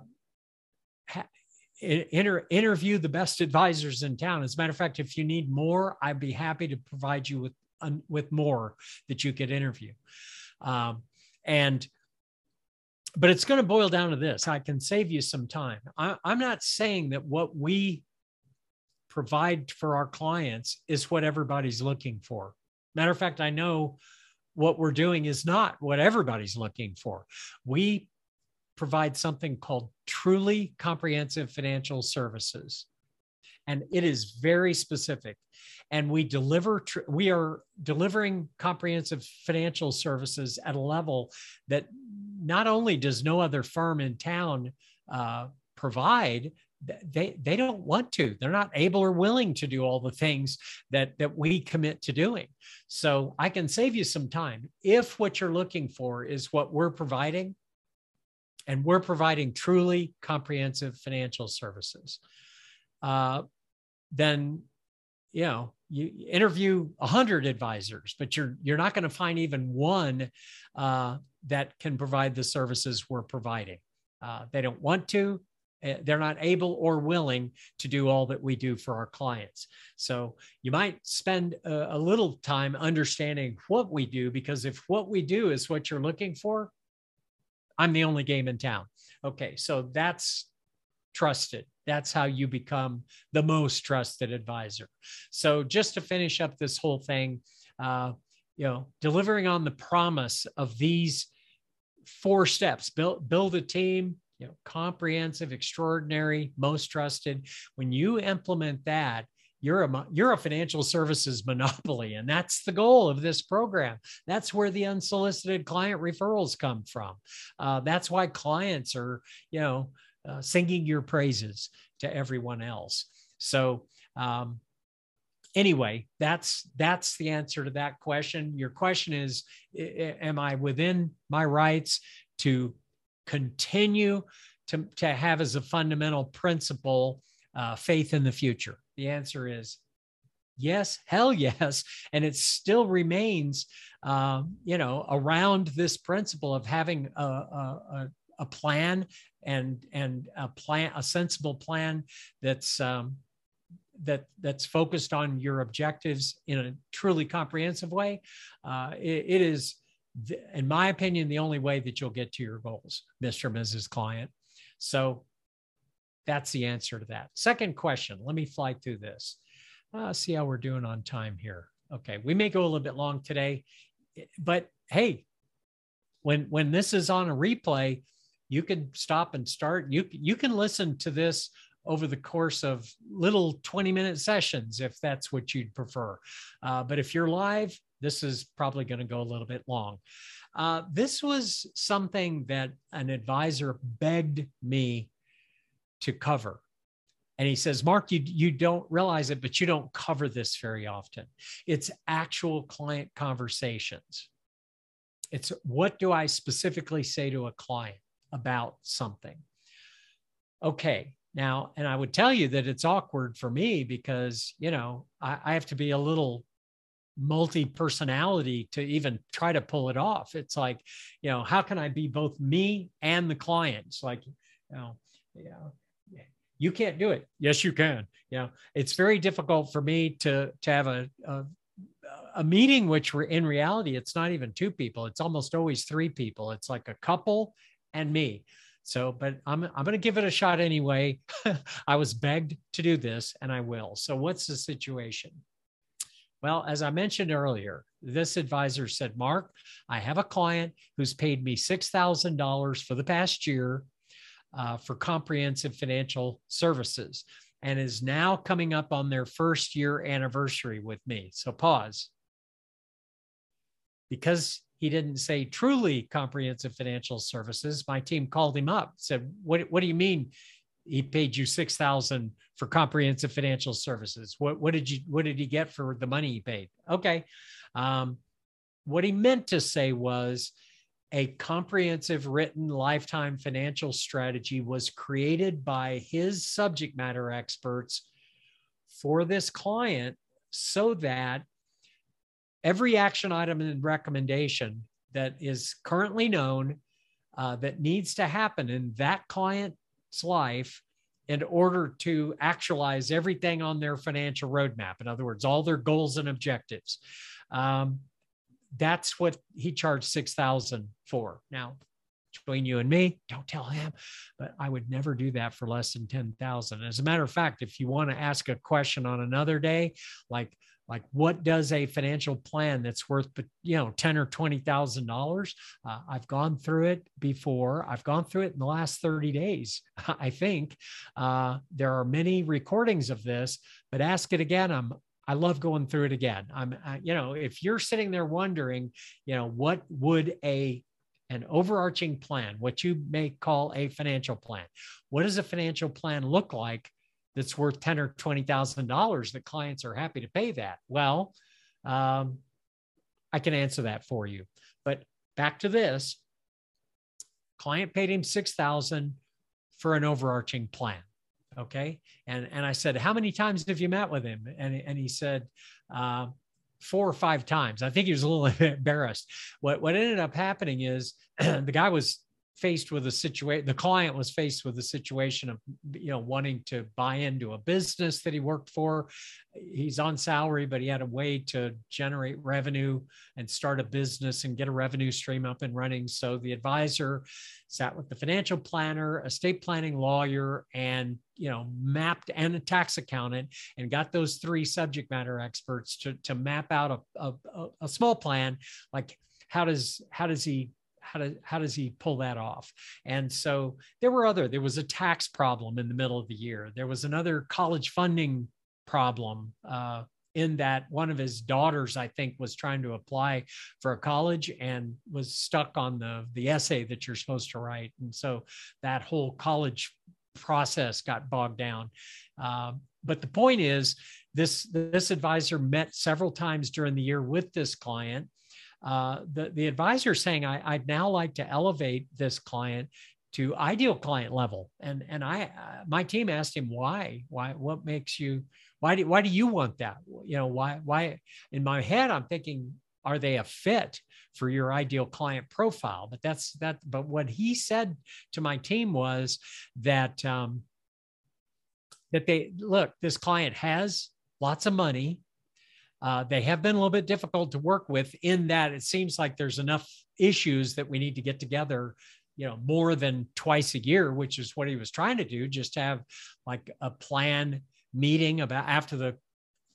Inter, interview the best advisors in town. As a matter of fact, if you need more, I'd be happy to provide you with, um, with more that you could interview. Um, and, but it's going to boil down to this. I can save you some time. I, I'm not saying that what we provide for our clients is what everybody's looking for. Matter of fact, I know what we're doing is not what everybody's looking for. We provide something called truly comprehensive financial services. And it is very specific. And we deliver, we are delivering comprehensive financial services at a level that not only does no other firm in town uh, provide, they, they don't want to. They're not able or willing to do all the things that, that we commit to doing. So I can save you some time. If what you're looking for is what we're providing, and we're providing truly comprehensive financial services, uh, then, you know, you interview a hundred advisors, but you're, you're not going to find even one uh, that can provide the services we're providing. Uh, they don't want to, they're not able or willing to do all that we do for our clients. So you might spend a, a little time understanding what we do, because if what we do is what you're looking for, I'm the only game in town. Okay, so that's trusted. That's how you become the most trusted advisor. So just to finish up this whole thing, uh, you know, delivering on the promise of these four steps: build, build a team, you know, comprehensive, extraordinary, most trusted. When you implement that, You're a, you're a financial services monopoly, and that's the goal of this program. That's where the unsolicited client referrals come from. Uh, that's why clients are, you know, uh, singing your praises to everyone else. So um, anyway, that's that's the answer to that question. Your question is, am I within my rights to continue to, to have as a fundamental principle uh, faith in the future? The answer is yes, hell yes. And it still remains, um, you know, around this principle of having a, a, a plan and, and a plan, a sensible plan that's, um, that, that's focused on your objectives in a truly comprehensive way. Uh, it, it is, in my opinion, the only way that you'll get to your goals, Mister and Missus Client. So that's the answer to that. Second question, let me fly through this. Uh, see how we're doing on time here. Okay, we may go a little bit long today, but hey, when, when this is on a replay, you can stop and start. You, you can listen to this over the course of little twenty minute sessions, if that's what you'd prefer. Uh, but if you're live, this is probably going to go a little bit long. Uh, this was something that an advisor begged me to cover. And he says, Mark, you, you don't realize it, but you don't cover this very often. It's actual client conversations. It's what do I specifically say to a client about something? Okay, now, and I would tell you that it's awkward for me because, you know, I, I have to be a little multi-personality to even try to pull it off. It's like, you know, how can I be both me and the client? It's like, you know, you know, you can't do it. Yes, you can. You know, it's very difficult for me to, to have a, a, a meeting, which we're in reality, it's not even two people. It's almost always three people. It's like a couple and me. So, but I'm, I'm going to give it a shot anyway. I was begged to do this and I will. So what's the situation? Well, as I mentioned earlier, this advisor said, Mark, I have a client who's paid me six thousand dollars for the past year uh, for comprehensive financial services and is now coming up on their first year anniversary with me. So pause. Because he didn't say truly comprehensive financial services, my team called him up, said, what, what do you mean he paid you six thousand dollars for comprehensive financial services? What, what did you, what did he get for the money he paid? Okay. Um, what he meant to say was a comprehensive written lifetime financial strategy was created by his subject matter experts for this client so that every action item and recommendation that is currently known uh, that needs to happen in that client's life in order to actualize everything on their financial roadmap. In other words, all their goals and objectives. Um, that's what he charged six thousand dollars for. Now, between you and me, don't tell him, but I would never do that for less than ten thousand dollars. As a matter of fact, if you want to ask a question on another day, like, like what does a financial plan that's worth, you know, ten or twenty thousand dollars? Uh, I've gone through it before. I've gone through it in the last thirty days. I think uh, there are many recordings of this, but ask it again. I'm I love going through it again. I'm, uh, you know, if you're sitting there wondering, you know, what would a an overarching plan, what you may call a financial plan, what does a financial plan look like that's worth ten or twenty thousand dollars that clients are happy to pay that? Well, um, I can answer that for you. But back to this, client paid him six thousand dollars for an overarching plan. Okay. And, and I said, how many times have you met with him? And, and he said, uh, four or five times. I think he was a little embarrassed. What, what ended up happening is the guy was faced with a situation, the client was faced with a situation of, you know, wanting to buy into a business that he worked for. He's on salary, but he had a way to generate revenue and start a business and get a revenue stream up and running. So the advisor sat with the financial planner, estate planning lawyer, and, you know, mapped, and a tax accountant, and got those three subject matter experts to, to map out a, a, a small plan. Like, how does, how does he, How, do, how does he pull that off? And so there were other, there was a tax problem in the middle of the year. There was another college funding problem uh, in that one of his daughters, I think, was trying to apply for a college and was stuck on the, the essay that you're supposed to write. And so that whole college process got bogged down. Uh, but the point is, this, this advisor met several times during the year with this client. Uh, the, the advisor is saying, I, I'd now like to elevate this client to ideal client level. And, and I, uh, my team asked him, why, why, what makes you, why do, why do you want that? You know, why, why, in my head, I'm thinking, are they a fit for your ideal client profile? But that's that. But what he said to my team was that, um, that they, look, this client has lots of money. Uh, they have been a little bit difficult to work with in that it seems like there's enough issues that we need to get together, you know, more than twice a year, which is what he was trying to do, just to have like a plan meeting about after the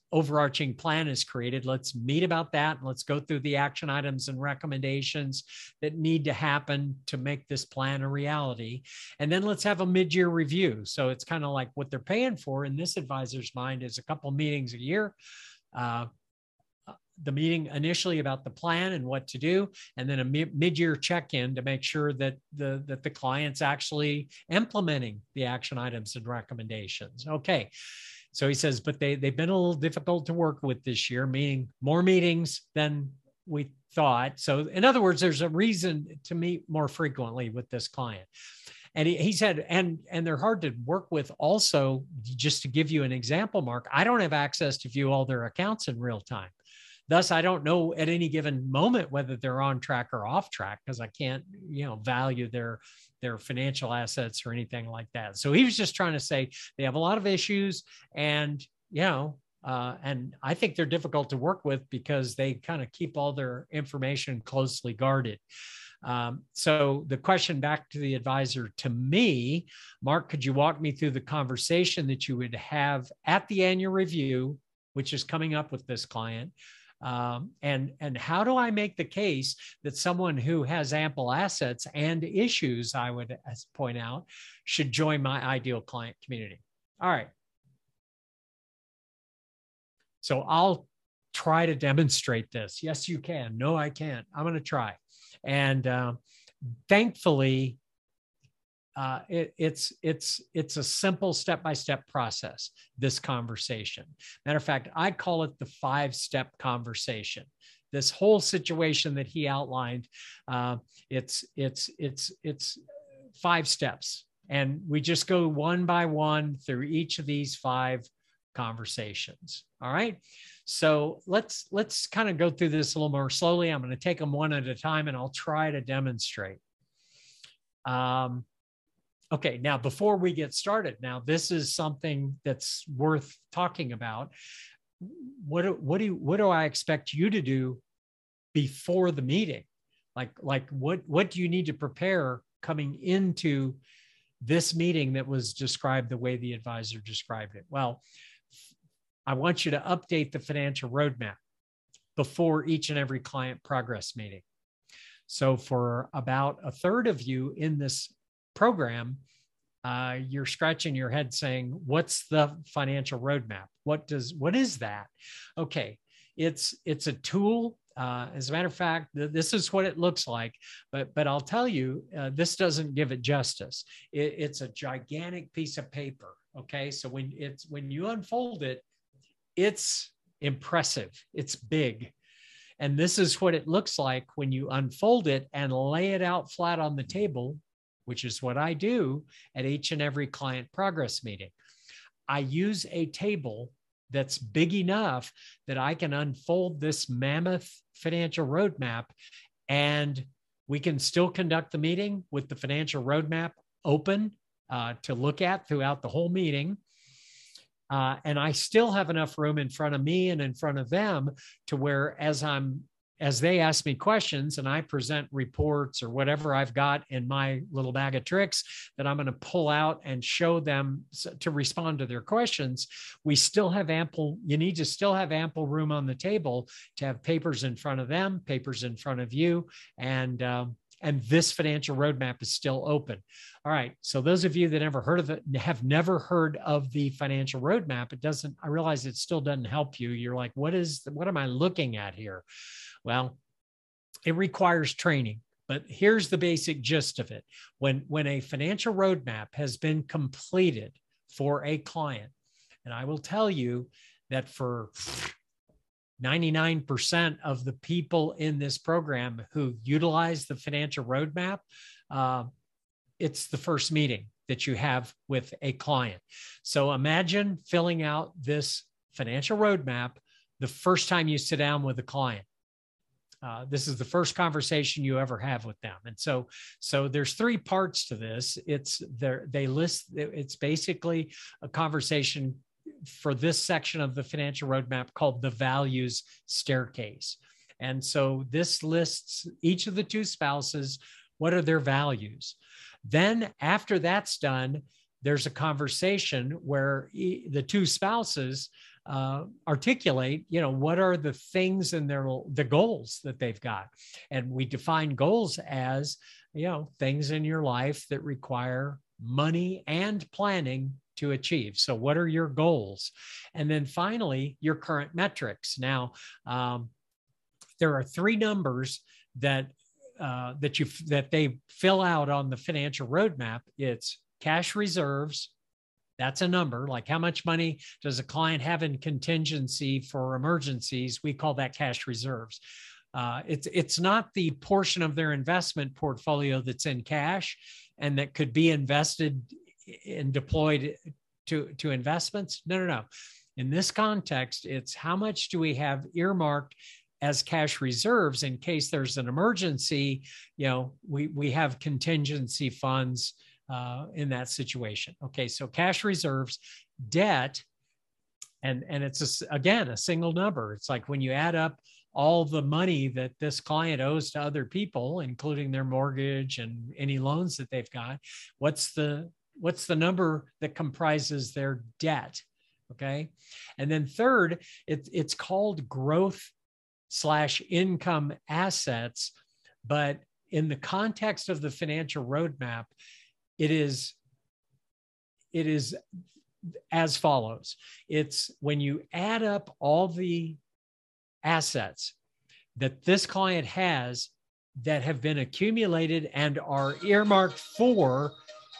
overarching plan is created. Let's meet about that. And let's go through the action items and recommendations that need to happen to make this plan a reality. And then let's have a mid-year review. So it's kind of like what they're paying for in this advisor's mind is a couple meetings a year. Uh, the meeting initially about the plan and what to do, and then a mid-year check-in to make sure that the, that the client's actually implementing the action items and recommendations. Okay. So he says, but they, they've been a little difficult to work with this year, meaning more meetings than we thought. So in other words, there's a reason to meet more frequently with this client. And he, he said, and, and they're hard to work with also, just to give you an example, Mark, I don't have access to view all their accounts in real time. Thus, I don't know at any given moment whether they're on track or off track because I can't, you know, value their, their financial assets or anything like that. So he was just trying to say they have a lot of issues and, you know, uh, and I think they're difficult to work with because they kind of keep all their information closely guarded. Um, so the question back to the advisor, to me, Mark, could you walk me through the conversation that you would have at the annual review, which is coming up with this client? Um, and, and how do I make the case that someone who has ample assets and issues, I would point out, should join my ideal client community? All right. So I'll try to demonstrate this. Yes, you can. No, I can't. I'm going to try. And uh, thankfully, Uh, it, it's, it's, it's a simple step-by-step process, this conversation. Matter of fact, I call it the five-step conversation. This whole situation that he outlined, uh, it's, it's, it's, it's five steps. And we just go one by one through each of these five conversations. All right. So let's, let's kind of go through this a little more slowly. I'm going to take them one at a time and I'll try to demonstrate. Um, Okay, now before we get started, now this is something that's worth talking about. What do, what do, what do I expect you to do before the meeting? Like, like what, what do you need to prepare coming into this meeting that was described the way the advisor described it? Well, I want you to update the financial roadmap before each and every client progress meeting. So for about a third of you in this program, uh, you're scratching your head saying, what's the financial roadmap? What does, what is that? Okay. It's, it's a tool. Uh, as a matter of fact, th this is what it looks like, but, but I'll tell you, uh, this doesn't give it justice. It, it's a gigantic piece of paper. Okay. So when it's, when you unfold it, it's impressive. It's big. And this is what it looks like when you unfold it and lay it out flat on the table, which is what I do at each and every client progress meeting. I use a table that's big enough that I can unfold this mammoth financial roadmap and we can still conduct the meeting with the financial roadmap open uh, to look at throughout the whole meeting. Uh, and I still have enough room in front of me and in front of them to where as I'm as they ask me questions and I present reports or whatever I've got in my little bag of tricks that I'm going to pull out and show them to respond to their questions, we still have ample, you need to still have ample room on the table to have papers in front of them, papers in front of you, and um, and this financial roadmap is still open. All right. So those of you that never heard of it, have never heard of the financial roadmap, it doesn't, I realize it still doesn't help you. You're like, what is, what am I looking at here? Well, it requires training, but here's the basic gist of it. When, when a financial roadmap has been completed for a client, and I will tell you that for ninety-nine percent of the people in this program who utilize the financial roadmap, uh, it's the first meeting that you have with a client. So imagine filling out this financial roadmap the first time you sit down with a client. Uh, this is the first conversation you ever have with them. And so, so there's three parts to this. It's there, they list, it's basically a conversation for this section of the financial roadmap called the values staircase. And so this lists each of the two spouses, what are their values? Then after that's done, there's a conversation where the two spouses uh, articulate, you know, what are the things in their, the goals that they've got. And we define goals as, you know, things in your life that require money and planning to achieve. So what are your goals? And then finally, your current metrics. Now, um, there are three numbers that uh, that you that they fill out on the financial roadmap. It's cash reserves. That's a number. Like, how much money does a client have in contingency for emergencies? We call that cash reserves. Uh, it's it's not the portion of their investment portfolio that's in cash and that could be invested and deployed to, to investments. No, no, no. In this context, it's how much do we have earmarked as cash reserves in case there's an emergency. You know, we, we have contingency funds uh, in that situation. Okay, so cash reserves, debt, and, and it's, a, again, a single number. It's like when you add up all the money that this client owes to other people, including their mortgage and any loans that they've got, what's the, what's the number that comprises their debt? Okay. And then third, it, it's called growth slash income assets. But in the context of the financial roadmap, it is, it is as follows. It's when you add up all the assets that this client has that have been accumulated and are earmarked for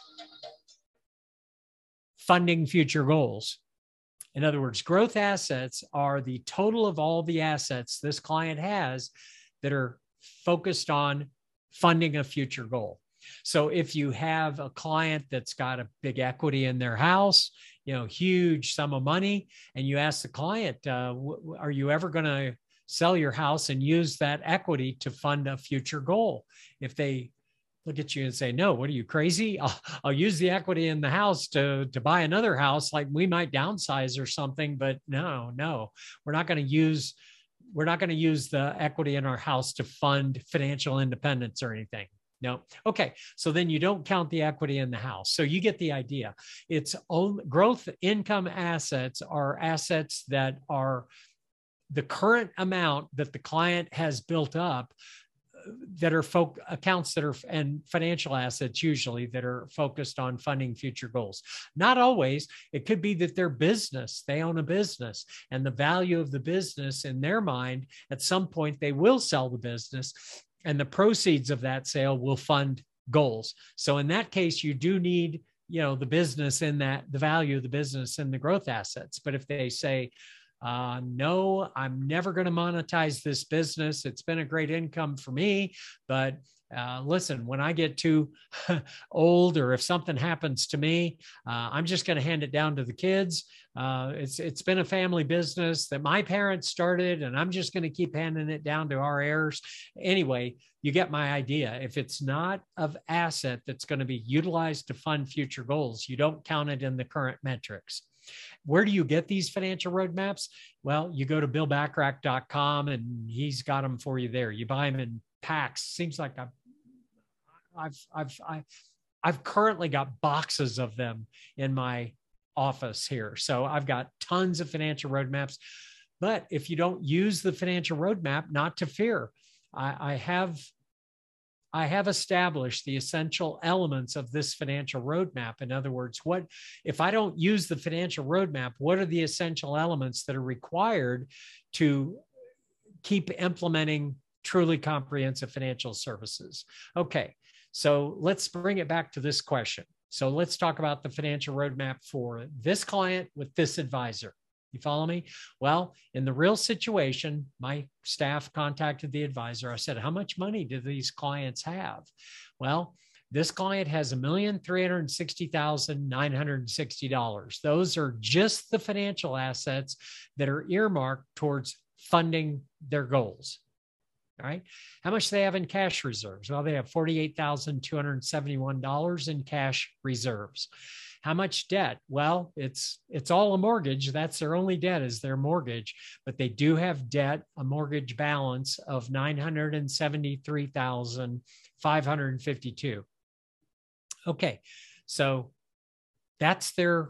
funding future goals. In other words, growth assets are the total of all the assets this client has that are focused on funding a future goal. So if you have a client that's got a big equity in their house, you know, huge sum of money, and you ask the client, uh, are you ever going to sell your house and use that equity to fund a future goal? If they look at you and say, no, what are you, crazy? I'll, I'll use the equity in the house to, to buy another house. Like, we might downsize or something, but no, no, we're not going to use, we're not going to use the equity in our house to fund financial independence or anything. No. Okay. So then you don't count the equity in the house. So you get the idea. It's own growth income assets are assets that are the current amount that the client has built up that are folk accounts that are and financial assets usually that are focused on funding future goals. Not always. It could be that their business, they own a business, and the value of the business in their mind, at some point they will sell the business, and the proceeds of that sale will fund goals. So in that case, you do need, you know, the business in that, the value of the business and the growth assets. But if they say, Uh, no, I'm never going to monetize this business. It's been a great income for me, but uh, listen, when I get too old or if something happens to me, uh, I'm just going to hand it down to the kids. Uh, it's it's been a family business that my parents started, and I'm just going to keep handing it down to our heirs. Anyway, you get my idea. If it's not of asset that's going to be utilized to fund future goals, you don't count it in the current metrics. Where do you get these financial roadmaps? Well, you go to bill bachrach dot com and he's got them for you there. You buy them in packs. Seems like I've, I've, I've, I've, I've currently got boxes of them in my office here. So I've got tons of financial roadmaps. But if you don't use the financial roadmap, not to fear. I, I have I have established the essential elements of this financial roadmap. In other words, what if I don't use the financial roadmap, what are the essential elements that are required to keep implementing truly comprehensive financial services? Okay, so let's bring it back to this question. So let's talk about the financial roadmap for this client with this advisor. You follow me? Well, in the real situation, my staff contacted the advisor. I said, how much money do these clients have? Well, this client has one million three hundred sixty thousand nine hundred sixty dollars. Those are just the financial assets that are earmarked towards funding their goals. All right. How much do they have in cash reserves? Well, they have forty-eight thousand two hundred seventy-one dollars in cash reserves. How much debt? Well, it's it's all a mortgage. That's their only debt, is their mortgage. But they do have debt, a mortgage balance of nine hundred seventy-three thousand five hundred fifty-two dollars. Okay, so that's their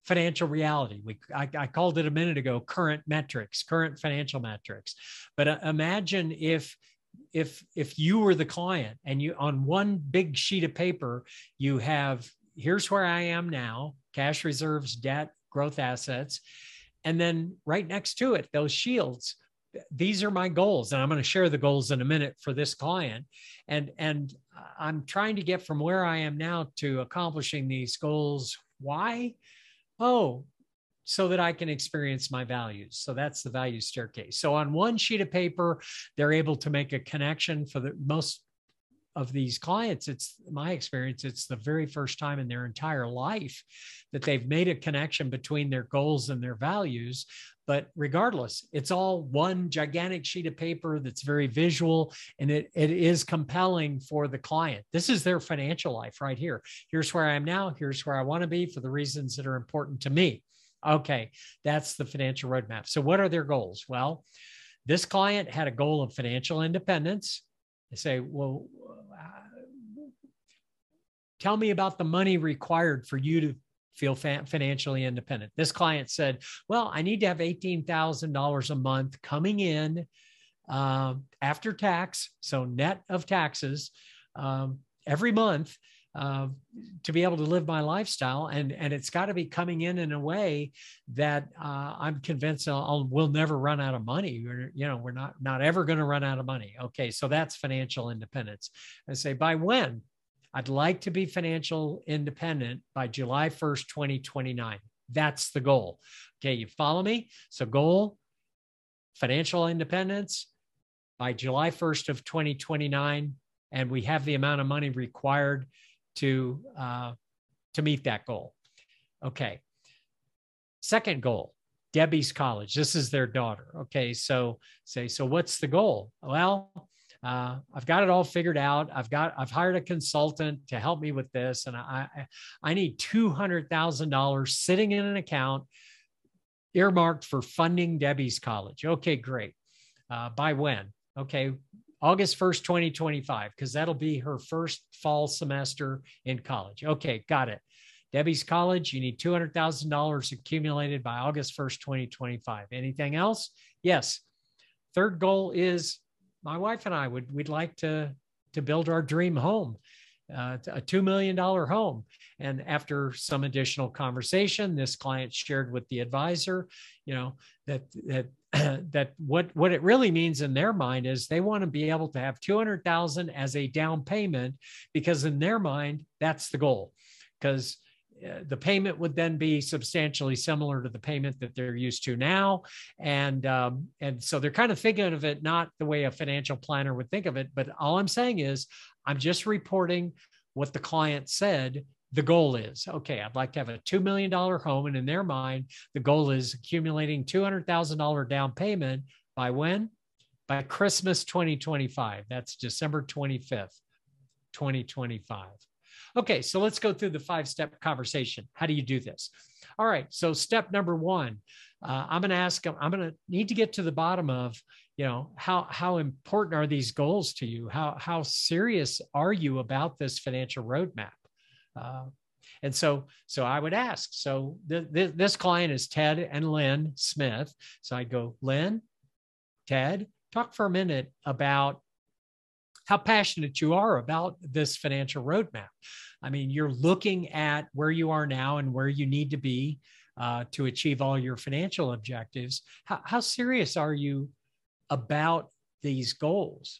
financial reality. We, I, I called it a minute ago, current metrics, current financial metrics. But uh, imagine if, if, if you were the client and you, on one big sheet of paper, you have, here's where I am now, cash reserves, debt, growth assets. And then right next to it, those shields, these are my goals. And I'm going to share the goals in a minute for this client. And, and I'm trying to get from where I am now to accomplishing these goals. Why? Oh, so that I can experience my values. So that's the value staircase. So on one sheet of paper, they're able to make a connection. For the most of these clients, it's my experience, it's the very first time in their entire life that they've made a connection between their goals and their values. But regardless, it's all one gigantic sheet of paper that's very visual, and it, it is compelling for the client. This is their financial life right here. Here's where I am now. Here's where I want to be for the reasons that are important to me. Okay, that's the financial roadmap. So what are their goals? Well, this client had a goal of financial independence. They say, well, tell me about the money required for you to feel financially independent. This client said, well, I need to have eighteen thousand dollars a month coming in um, after tax, so net of taxes, um, every month uh, to be able to live my lifestyle. And, and it's got to be coming in in a way that uh, I'm convinced I'll, I'll, we'll never run out of money. We're, you know, we're not, not ever going to run out of money. Okay, so that's financial independence. I say, by when? I'd like to be financial independent by July first, twenty twenty-nine. That's the goal. Okay, you follow me? So goal, financial independence by July first of twenty twenty-nine, and we have the amount of money required to, uh, to meet that goal. Okay, second goal, Debbie's college. This is their daughter. Okay, so say, so what's the goal? Well, Uh, I've got it all figured out. I've got, I've hired a consultant to help me with this. And I, I need two hundred thousand dollars sitting in an account earmarked for funding Debbie's college. Okay, great. Uh, by when? Okay, August first, twenty twenty-five, because that'll be her first fall semester in college. Okay, got it. Debbie's college, you need two hundred thousand dollars accumulated by August first, twenty twenty-five. Anything else? Yes. Third goal is my wife and I would, we'd like to, to build our dream home, uh, a two million dollars home. And after some additional conversation, this client shared with the advisor, you know, that, that, that what, what it really means in their mind is they want to be able to have two hundred thousand as a down payment, because in their mind, that's the goal. Because the payment would then be substantially similar to the payment that they're used to now. And, um, and so they're kind of thinking of it not the way a financial planner would think of it, but all I'm saying is I'm just reporting what the client said the goal is. Okay, I'd like to have a two million dollars home. And in their mind, the goal is accumulating two hundred thousand dollars down payment by when? By Christmas twenty twenty-five. That's December twenty-fifth, twenty twenty-five. Okay, so let's go through the five-step conversation. How do you do this? All right, so step number one, uh, I'm going to ask, I'm going to need to get to the bottom of, you know, how, how important are these goals to you? How, how serious are you about this financial roadmap? Uh, and so, so I would ask, so th th this client is Ted and Lynn Smith. So I'd go, Lynn, Ted, talk for a minute about how passionate you are about this financial roadmap. I mean, you're looking at where you are now and where you need to be uh, to achieve all your financial objectives. How, how serious are you about these goals?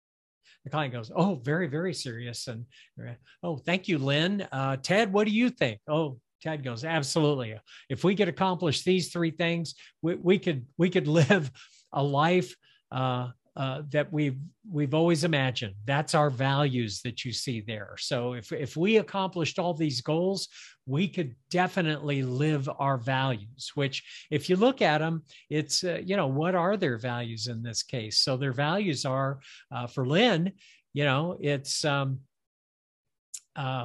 The client goes, oh, very, very serious. And, oh, thank you, Lynn. Uh, Ted, what do you think? Oh, Ted goes, absolutely. If we could accomplish these three things, we, we could we could live a life uh, uh, that we've we've always imagined. That's our values that you see there. So if if we accomplished all these goals, we could definitely live our values. Which, if you look at them, it's uh, you know, what are their values in this case? So their values are uh, for Lynn, you know, it's um, uh,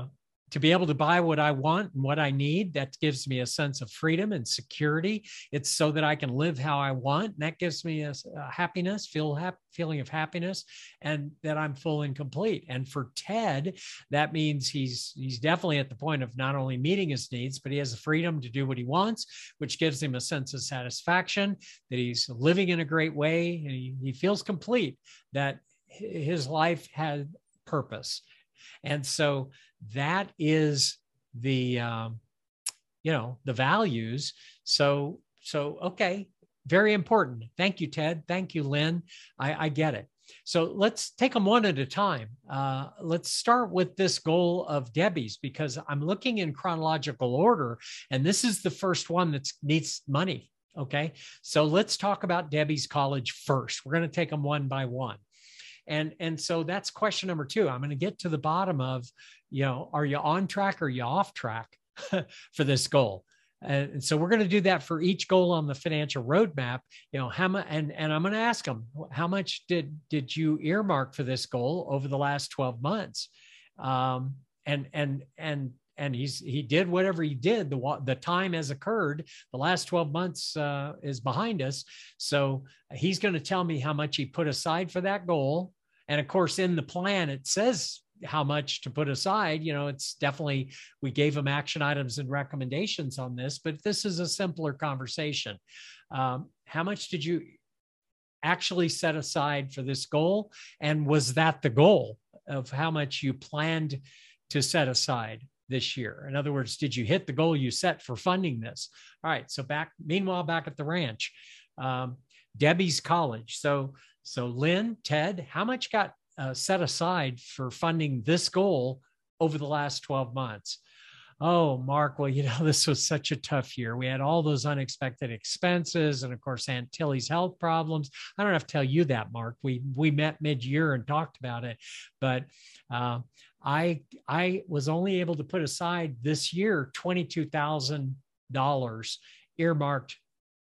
to be able to buy what I want and what I need. That gives me a sense of freedom and security. It's so that I can live how I want. And that gives me a, a happiness, feel hap- feeling of happiness, and that I'm full and complete. And for Ted, that means he's he's definitely at the point of not only meeting his needs, but he has the freedom to do what he wants, which gives him a sense of satisfaction, that he's living in a great way, and he, he feels complete, that his life had purpose. And so that is the, um, you know, the values. So, so, okay, very important. Thank you, Ted. Thank you, Lynn. I, I get it. So let's take them one at a time. Uh, let's start with this goal of Debbie's, because I'm looking in chronological order, and this is the first one that needs money. Okay, so let's talk about Debbie's college first. We're going to take them one by one. And, and so that's question number two. I'm going to get to the bottom of, you know, are you on track or are you off track for this goal? And so we're going to do that for each goal on the financial roadmap. You know, how much, and, and I'm going to ask them, how much did, did you earmark for this goal over the last twelve months? Um, and, and, and, and he's, he did whatever he did. The, the time has occurred. The last twelve months uh, is behind us. So he's going to tell me how much he put aside for that goal. And of course, in the plan, it says how much to put aside. You know, it's definitely, we gave him action items and recommendations on this, but this is a simpler conversation. Um, how much did you actually set aside for this goal? And was that the goal of how much you planned to set aside this year? In other words, did you hit the goal you set for funding this? All right. So back, meanwhile, back at the ranch, um, Debbie's college. So, so Lynn, Ted, how much got uh, set aside for funding this goal over the last twelve months? Oh, Mark, well, you know, this was such a tough year. We had all those unexpected expenses, and of course, Aunt Tilly's health problems. I don't have to tell you that, Mark. We we met mid-year and talked about it, but uh, I I was only able to put aside this year twenty-two thousand dollars earmarked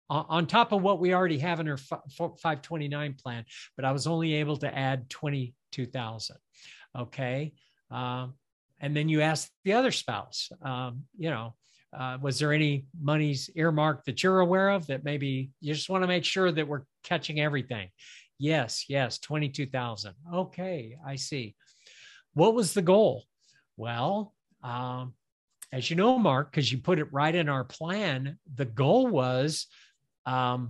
on top of what we already have in our five twenty-nine plan, but I was only able to add twenty-two thousand. Okay. Um, and then you ask the other spouse, um, you know, uh, was there any monies earmarked that you're aware of that maybe you just want to make sure that we're catching everything? Yes, yes, twenty-two thousand. Okay, I see. What was the goal? Well, um, as you know, Mark, because you put it right in our plan, the goal was Um,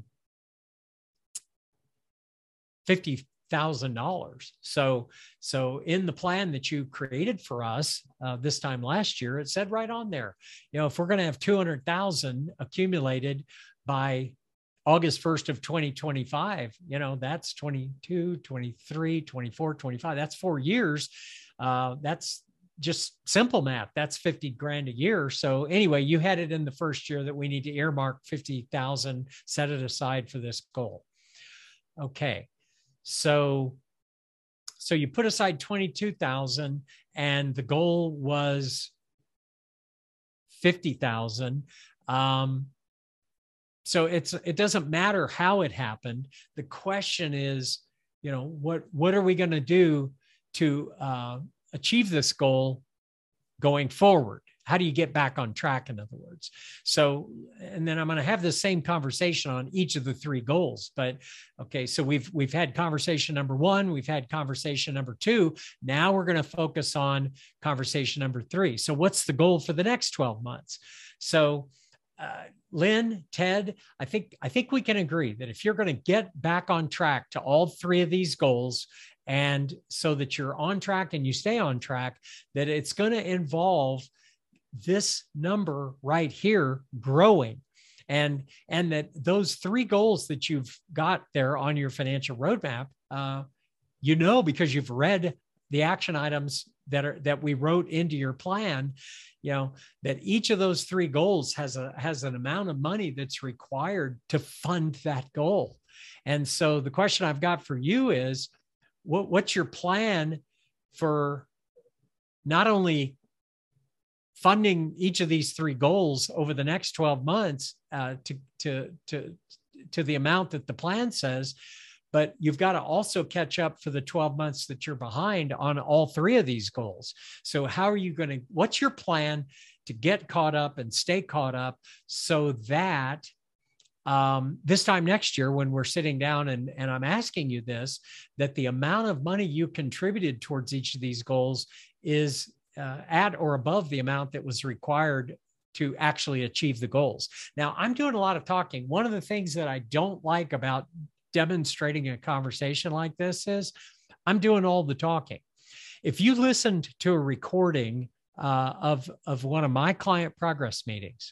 fifty thousand dollars. So, so in the plan that you created for us uh, this time last year, it said right on there, you know, if we're going to have two hundred thousand accumulated by August first of twenty twenty-five, you know, that's twenty-two, twenty-three, twenty-four, twenty-five, that's four years. Uh, that's just simple math. That's fifty grand a year. So anyway, you had it in the first year that we need to earmark fifty thousand, set it aside for this goal. Okay. So, so you put aside twenty-two thousand and the goal was fifty thousand. Um, so it's, it doesn't matter how it happened. The question is, you know, what, what are we going to do to, uh, achieve this goal going forward? How do you get back on track, in other words? So, and then I'm going to have the same conversation on each of the three goals. But okay, so we've we've had conversation number one, we've had conversation number two. Now we're going to focus on conversation number three. So what's the goal for the next twelve months? So uh, Lynn, Ted, I think I think we can agree that if you're going to get back on track to all three of these goals, and so that you're on track and you stay on track, that it's going to involve this number right here growing. And, and that those three goals that you've got there on your financial roadmap, uh, you know, because you've read the action items that are, that we wrote into your plan, you know, that each of those three goals has a, has an amount of money that's required to fund that goal. And so the question I've got for you is, what, what's your plan for not only funding each of these three goals over the next twelve months uh, to, to, to, to the amount that the plan says, but you've got to also catch up for the twelve months that you're behind on all three of these goals. So how are you going to, what's your plan to get caught up and stay caught up so that um, this time next year, when we're sitting down and, and I'm asking you this, that the amount of money you contributed towards each of these goals is uh, at or above the amount that was required to actually achieve the goals. Now, I'm doing a lot of talking. One of the things that I don't like about demonstrating a conversation like this is I'm doing all the talking. If you listened to a recording uh, of, of one of my client progress meetings,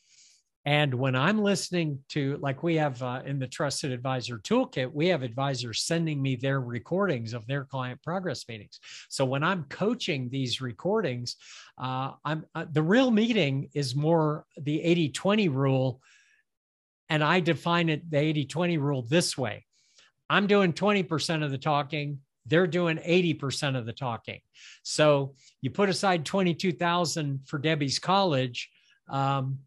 and when I'm listening to, like we have uh, in the Trusted Advisor Toolkit, we have advisors sending me their recordings of their client progress meetings. So when I'm coaching these recordings, uh, I'm uh, the real meeting is more the eighty twenty rule. And I define it, the eighty twenty rule, this way. I'm doing twenty percent of the talking. They're doing eighty percent of the talking. So you put aside twenty-two thousand dollars for Debbie's college. Um,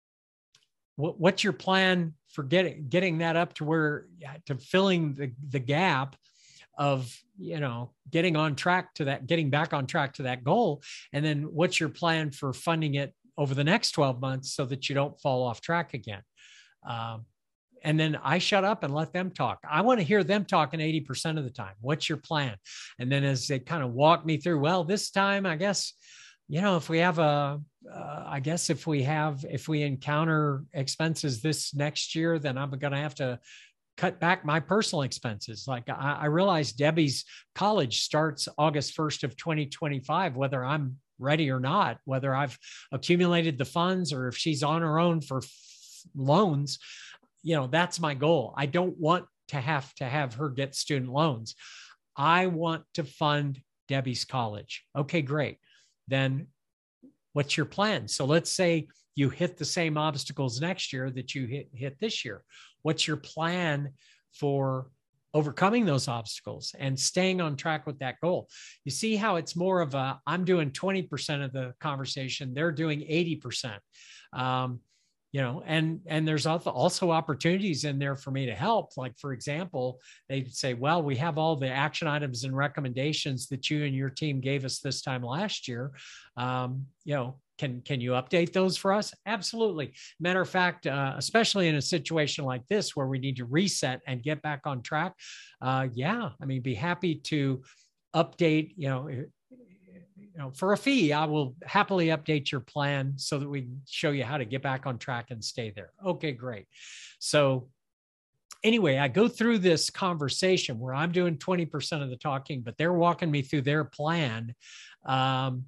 what, what's your plan for getting, getting that up to where, to filling the, the gap of, you know, getting on track to that, getting back on track to that goal? And then what's your plan for funding it over the next twelve months so that you don't fall off track again? Um, and then I shut up and let them talk. I want to hear them talking eighty percent of the time. What's your plan? And then as they kind of walk me through, well, this time, I guess, you know, if we have a, uh, I guess if we have, if we encounter expenses this next year, then I'm going to have to cut back my personal expenses. Like I, I realize Debbie's college starts August first of twenty twenty-five, whether I'm ready or not, whether I've accumulated the funds or if she's on her own for loans, you know, that's my goal. I don't want to have to have her get student loans. I want to fund Debbie's college. Okay, great. Then what's your plan? So let's say you hit the same obstacles next year that you hit, hit this year. What's your plan for overcoming those obstacles and staying on track with that goal? You see how it's more of a, I'm doing twenty percent of the conversation, they're doing eighty percent. Um, You know, and, and there's also opportunities in there for me to help. Like, for example, they'd say, well, we have all the action items and recommendations that you and your team gave us this time last year. Um, you know, can, can you update those for us? Absolutely. Matter of fact, uh, especially in a situation like this where we need to reset and get back on track. Uh, yeah, I mean, be happy to update, you know, You know, for a fee, I will happily update your plan so that we can show you how to get back on track and stay there. Okay, great. So anyway, I go through this conversation where I'm doing twenty percent of the talking, but they're walking me through their plan. Um,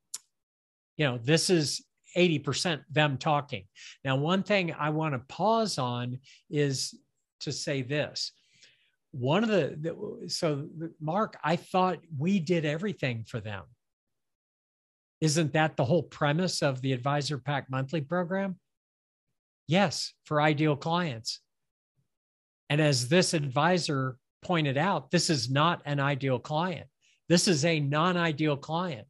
you know, this is eighty percent them talking. Now, one thing I want to pause on is to say this. One of the, the so Mark, I thought we did everything for them. Isn't that the whole premise of the Advisor Pack Monthly program? Yes, for ideal clients. And as this advisor pointed out, this is not an ideal client. This is a non-ideal client.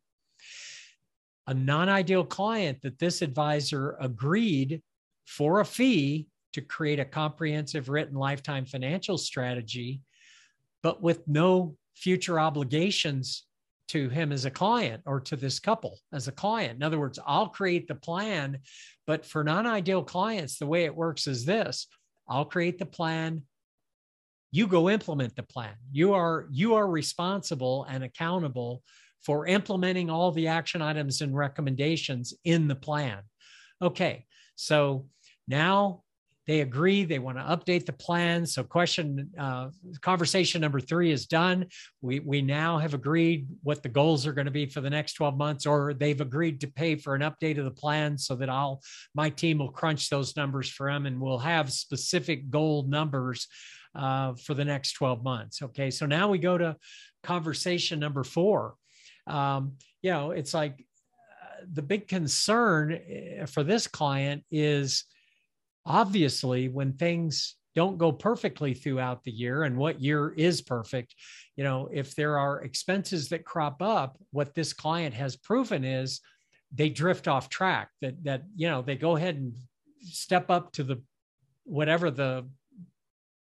A non-ideal client that this advisor agreed for a fee to create a comprehensive written lifetime financial strategy, but with no future obligations to him as a client or to this couple as a client. In other words, I'll create the plan, but for non-ideal clients, the way it works is this: I'll create the plan. You go implement the plan. You are, you are responsible and accountable for implementing all the action items and recommendations in the plan. Okay. So now they agree, they want to update the plan. So question, uh, conversation number three is done. We, we now have agreed what the goals are going to be for the next twelve months, or they've agreed to pay for an update of the plan so that I'll, my team will crunch those numbers for them and we'll have specific goal numbers uh, for the next twelve months. Okay. So now we go to conversation number four. Um, you know, it's like uh, the big concern for this client is, obviously, when things don't go perfectly throughout the year, and what year is perfect, you know, if there are expenses that crop up, what this client has proven is they drift off track, that, that, you know, they go ahead and step up to the, whatever the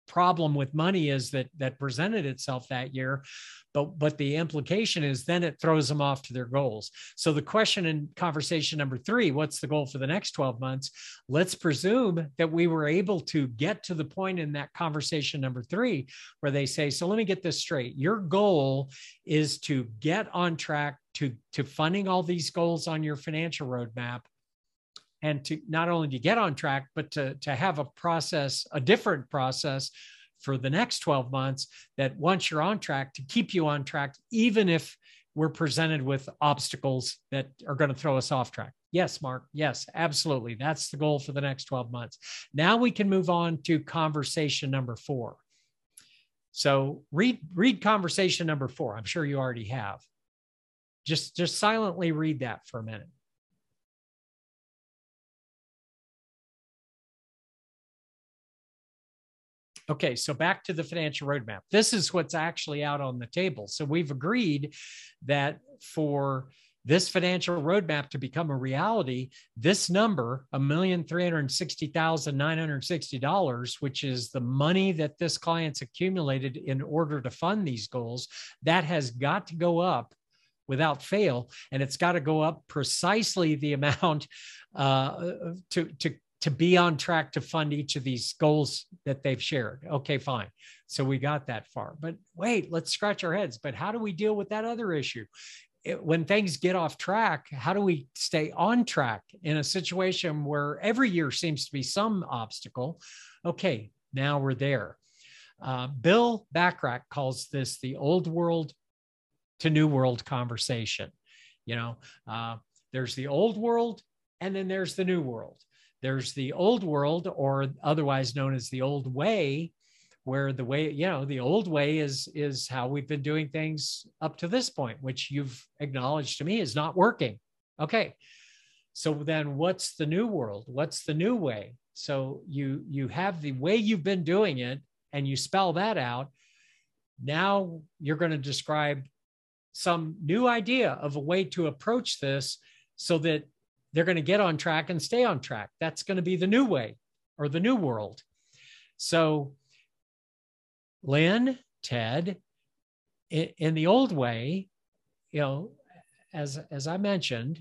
problem with money is that that presented itself that year. But, but the implication is then it throws them off to their goals. So the question in conversation number three, what's the goal for the next twelve months? Let's presume that we were able to get to the point in that conversation number three where they say, so let me get this straight. Your goal is to get on track to, to funding all these goals on your financial roadmap, and to not only to get on track, but to, to have a process, a different process for the next twelve months that once you're on track, to keep you on track, even if we're presented with obstacles that are going to throw us off track. Yes, Mark. Yes, absolutely. That's the goal for the next twelve months. Now we can move on to conversation number four. So read, read conversation number four. I'm sure you already have. Just, just silently read that for a minute. Okay, so back to the financial roadmap. This is what's actually out on the table. So we've agreed that for this financial roadmap to become a reality, this number, one million three hundred sixty thousand nine hundred sixty dollars, which is the money that this client's accumulated in order to fund these goals, that has got to go up without fail. And it's got to go up precisely the amount uh, to, to to be on track to fund each of these goals that they've shared. Okay, fine. So we got that far, but wait, let's scratch our heads. But how do we deal with that other issue? It, when things get off track, how do we stay on track in a situation where every year seems to be some obstacle? Okay, now we're there. Uh, Bill Bachrach calls this the old world to new world conversation. You know, uh, there's the old world and then there's the new world. There's the old world, or otherwise known as the old way, where the way, you know, the old way is, is how we've been doing things up to this point, which you've acknowledged to me is not working. Okay. So then what's the new world? What's the new way? So you, you have the way you've been doing it and you spell that out. Now you're going to describe some new idea of a way to approach this so that they're going to get on track and stay on track. That's going to be the new way or the new world. So Lynn, Ted, in, in the old way, you know, as, as I mentioned,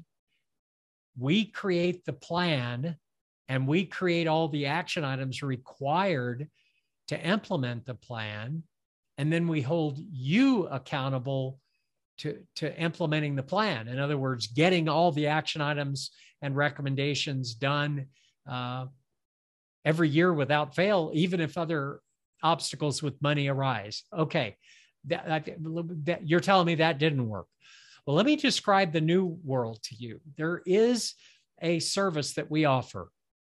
we create the plan and we create all the action items required to implement the plan. And then we hold you accountable to, to implementing the plan. In other words, getting all the action items and recommendations done uh, every year without fail, even if other obstacles with money arise. Okay, that, that, you're telling me that didn't work. Well, let me describe the new world to you. There is a service that we offer,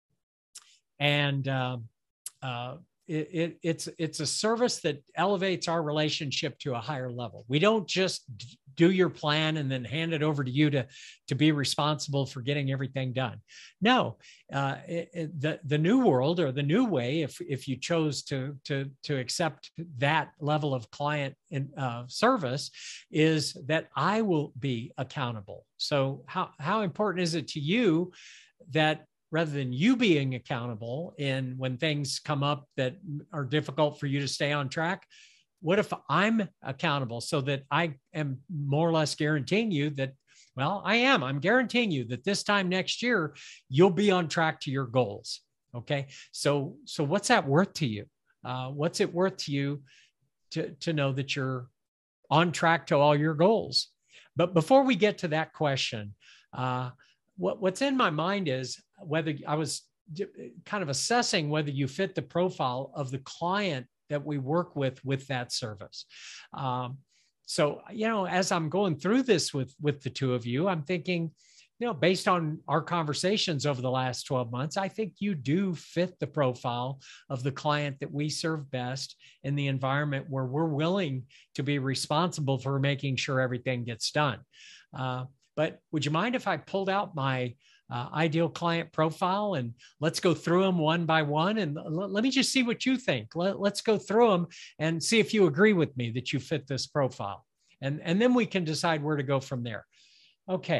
and uh, uh, It, it, it's, it's a service that elevates our relationship to a higher level. We don't just do your plan and then hand it over to you to, to be responsible for getting everything done. No, uh, it, it, the, the new world or the new way, if, if you chose to, to, to accept that level of client in, uh, service, is that I will be accountable. So how, how important is it to you that rather than you being accountable in when things come up that are difficult for you to stay on track, what if I'm accountable so that I am more or less guaranteeing you that, well, I am, I'm guaranteeing you that this time next year, you'll be on track to your goals. Okay. So, so what's that worth to you? Uh, what's it worth to you to, to know that you're on track to all your goals? But before we get to that question, uh, what, what's in my mind is whether I was kind of assessing whether you fit the profile of the client that we work with with that service. Um, so, you know, as I'm going through this with, with the two of you, I'm thinking, you know, based on our conversations over the last twelve months, I think you do fit the profile of the client that we serve best in the environment where we're willing to be responsible for making sure everything gets done. Uh, but would you mind if I pulled out my Uh, ideal client profile and let's go through them one by one, and l- let me just see what you think. Let, let's go through them and see if you agree with me that you fit this profile, and and then we can decide where to go from there. Okay,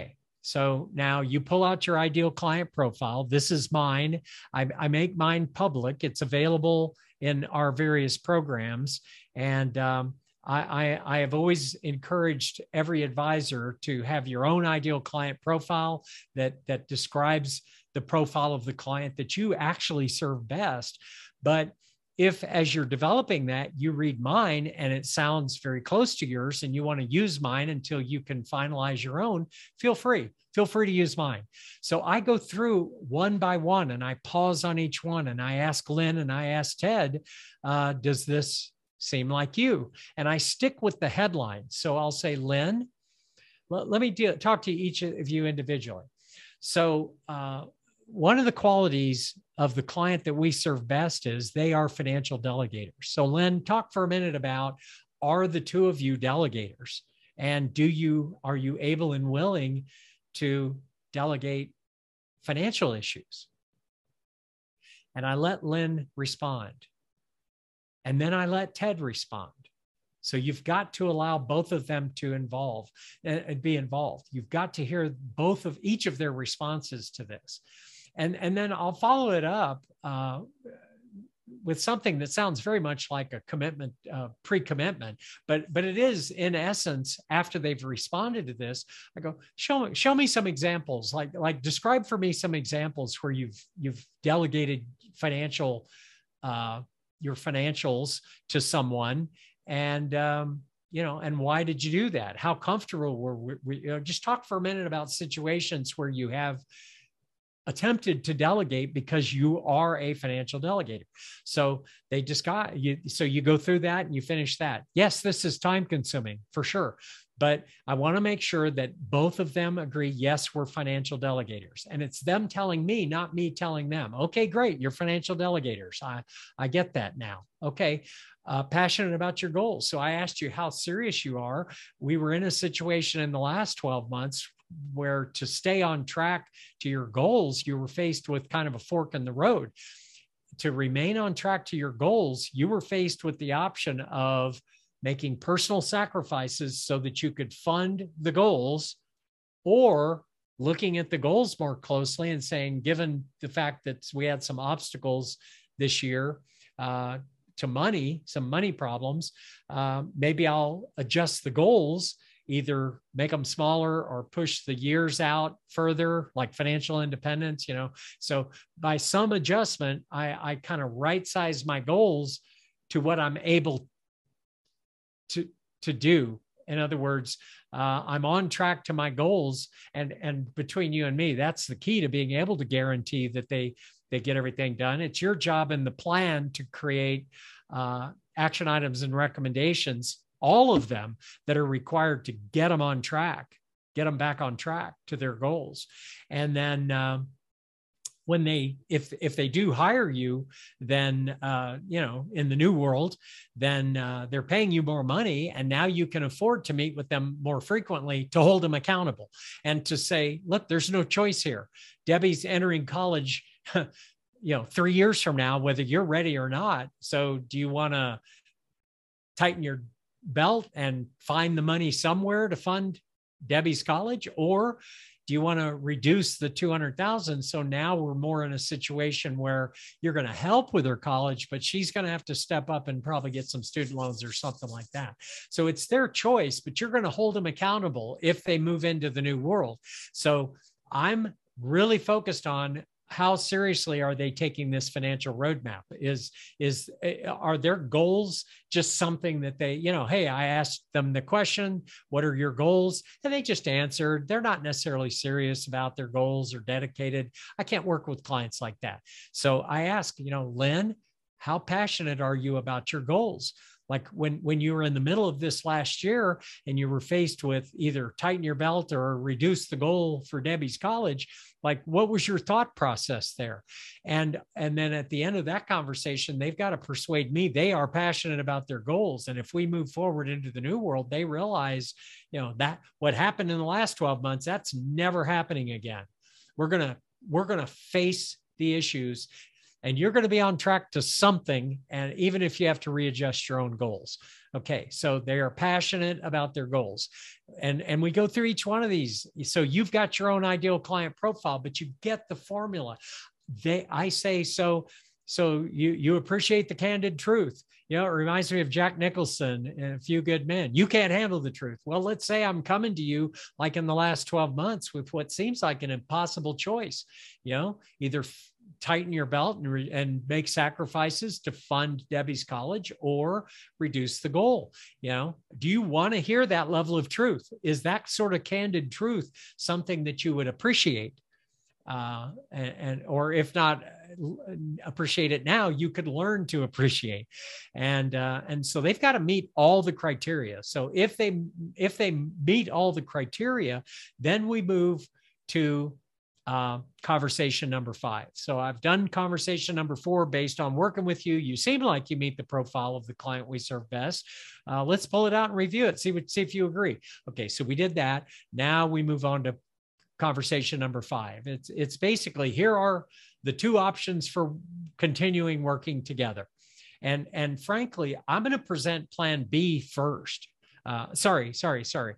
So now you pull out your ideal client profile. This is mine. I, I make mine public. It's available in our various programs. And um, I, I, I have always encouraged every advisor to have your own ideal client profile that, that describes the profile of the client that you actually serve best. But if, as you're developing that, you read mine and it sounds very close to yours and you want to use mine until you can finalize your own, feel free. Feel free to use mine. So I go through one by one and I pause on each one and I ask Lynn and I ask Ted, uh, does this seem like you? And I stick with the headline. So I'll say, Lynn, let, let me do, talk to each of you individually. So uh, one of the qualities of the client that we serve best is they are financial delegators. So Lynn, talk for a minute about, are the two of you delegators? And do you, are you able and willing to delegate financial issues? And I let Lynn respond. And then I let Ted respond. So you've got to allow both of them to involve and be involved. You've got to hear both of each of their responses to this. And, and then I'll follow it up uh, with something that sounds very much like a commitment, uh, pre-commitment, but, but it is in essence, after they've responded to this, I go, show, show me some examples, like, like describe for me some examples where you've, you've delegated financial, uh, your financials to someone. And, um, you know, and why did you do that? How comfortable were we? we you know, just talk for a minute about situations where you have attempted to delegate because you are a financial delegator. So they just got you. So you go through that and you finish that. Yes, this is time consuming for sure. But I want to make sure that both of them agree, yes, we're financial delegators. And it's them telling me, not me telling them. Okay, great. You're financial delegators. I, I get that now. Okay. Uh, passionate about your goals. So I asked you how serious you are. We were in a situation in the last twelve months where to stay on track to your goals, you were faced with kind of a fork in the road. To remain on track to your goals, you were faced with the option of making personal sacrifices so that you could fund the goals, or looking at the goals more closely and saying, given the fact that we had some obstacles this year uh, to money, some money problems, uh, maybe I'll adjust the goals, either make them smaller or push the years out further, like financial independence, you know. So by some adjustment, I, I kind of right-size my goals to what I'm able to, to do. In other words, uh, I'm on track to my goals, and, and between you and me, that's the key to being able to guarantee that they, they get everything done. It's your job in the plan to create uh, action items and recommendations, all of them that are required to get them on track, get them back on track to their goals. And then um, when they, if, if they do hire you, then, uh, you know, in the new world, then uh, they're paying you more money. And now you can afford to meet with them more frequently to hold them accountable and to say, look, there's no choice here. Debbie's entering college, you know, three years from now, whether you're ready or not. So do you want to tighten your belt and find the money somewhere to fund Debbie's college? Or do you want to reduce the two hundred thousand? So now we're more in a situation where you're going to help with her college, but she's going to have to step up and probably get some student loans or something like that. So it's their choice, but you're going to hold them accountable if they move into the new world. So I'm really focused on, how seriously are they taking this financial roadmap? Is, is, are their goals just something that they, you know, hey, I asked them the question, what are your goals? And they just answered. They're not necessarily serious about their goals or dedicated. I can't work with clients like that. So I ask, you know, Lynn, how passionate are you about your goals? Like when, when you were in the middle of this last year and you were faced with either tighten your belt or reduce the goal for Debbie's college, like what was your thought process there? And, and then at the end of that conversation, they've got to persuade me they are passionate about their goals. And if we move forward into the new world, they realize, you know, that what happened in the last twelve months, that's never happening again. We're going to, we're going to face the issues. and you're going to be on track to something. And even if you have to readjust your own goals. Okay. So they are passionate about their goals. And, and we go through each one of these. So you've got your own ideal client profile, but you get the formula. They, I say, so, so you, you appreciate the candid truth. You know, it reminds me of Jack Nicholson and A Few Good Men. You can't handle the truth. Well, let's say I'm coming to you like in the last twelve months with what seems like an impossible choice. You know, either f- tighten your belt and, re- and make sacrifices to fund Debbie's college, or reduce the goal. You know, do you want to hear that level of truth? Is that sort of candid truth something that you would appreciate? Uh, and, and, or if not appreciate it now, you could learn to appreciate. And, uh, and so they've got to meet all the criteria. So if they, if they meet all the criteria, then we move to uh, conversation number five. So I've done conversation number four based on working with you. You seem like you meet the profile of the client we serve best. Uh, let's pull it out and review it. See what, see if you agree. Okay. So we did that. Now we move on to conversation number five. It's, it's basically, here are the two options for continuing working together. And, and frankly, I'm going to present plan B first. Uh, sorry, sorry, sorry.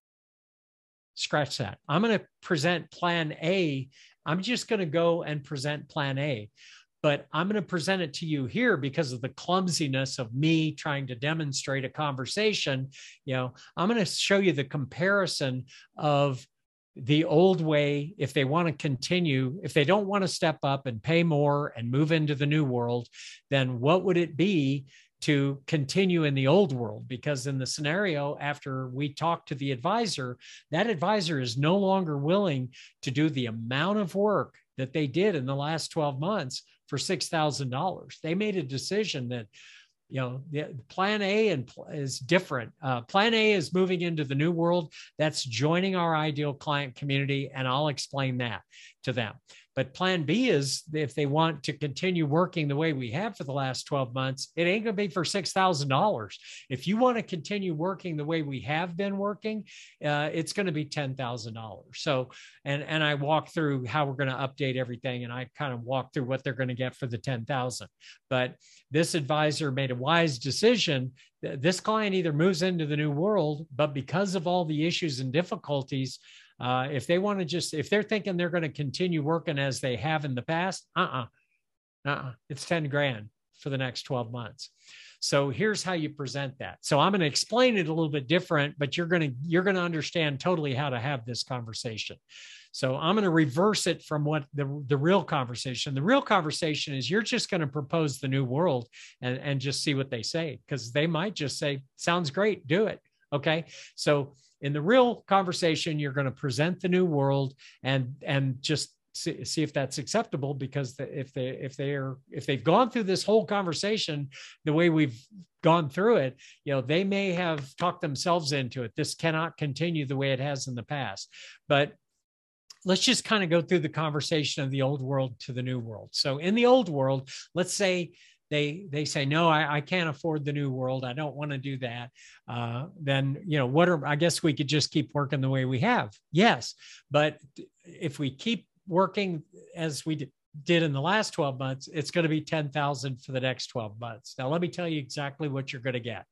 Scratch that. I'm going to present plan A. I'm just going to go and present plan A, but I'm going to present it to you here because of the clumsiness of me trying to demonstrate a conversation. You know, I'm going to show you the comparison of the old way. If they want to continue, if they don't want to step up and pay more and move into the new world, then what would it be to continue in the old world? Because in the scenario, after we talk to the advisor, that advisor is no longer willing to do the amount of work that they did in the last twelve months for six thousand dollars. They made a decision that, you know, the plan A and is different. Uh, plan A is moving into the new world. That's joining our ideal client community. And I'll explain that to them. But plan B is, if they want to continue working the way we have for the last twelve months, it ain't going to be for six thousand dollars. If you want to continue working the way we have been working, uh, it's going to be ten thousand dollars. So, and, and I walk through how we're going to update everything. And I kind of walk through what they're going to get for the ten thousand. But this advisor made a wise decision. This client either moves into the new world, but because of all the issues and difficulties, Uh, if they want to just, if they're thinking they're going to continue working as they have in the past, uh-uh, uh-uh, it's ten grand for the next twelve months. So here's how you present that. So I'm going to explain it a little bit different, but you're going to, you're going to understand totally how to have this conversation. So I'm going to reverse it from what the, the real conversation, the real conversation is, you're just going to propose the new world and, and just see what they say. Because they might just say, sounds great, do it. Okay. So in the real conversation, you're going to present the new world and, and just see, see if that's acceptable, because the, if they, if they're, if they've gone through this whole conversation the way we've gone through it, you know, they may have talked themselves into it. This cannot continue the way it has in the past. But let's just kind of go through the conversation of the old world to the new world. So in the old world, let's say they they say, no, I, I can't afford the new world. I don't want to do that. Uh, then, you know, what are, I guess we could just keep working the way we have. Yes. But if we keep working as we d- did in the last twelve months, it's going to be ten thousand for the next twelve months. Now, let me tell you exactly what you're going to get.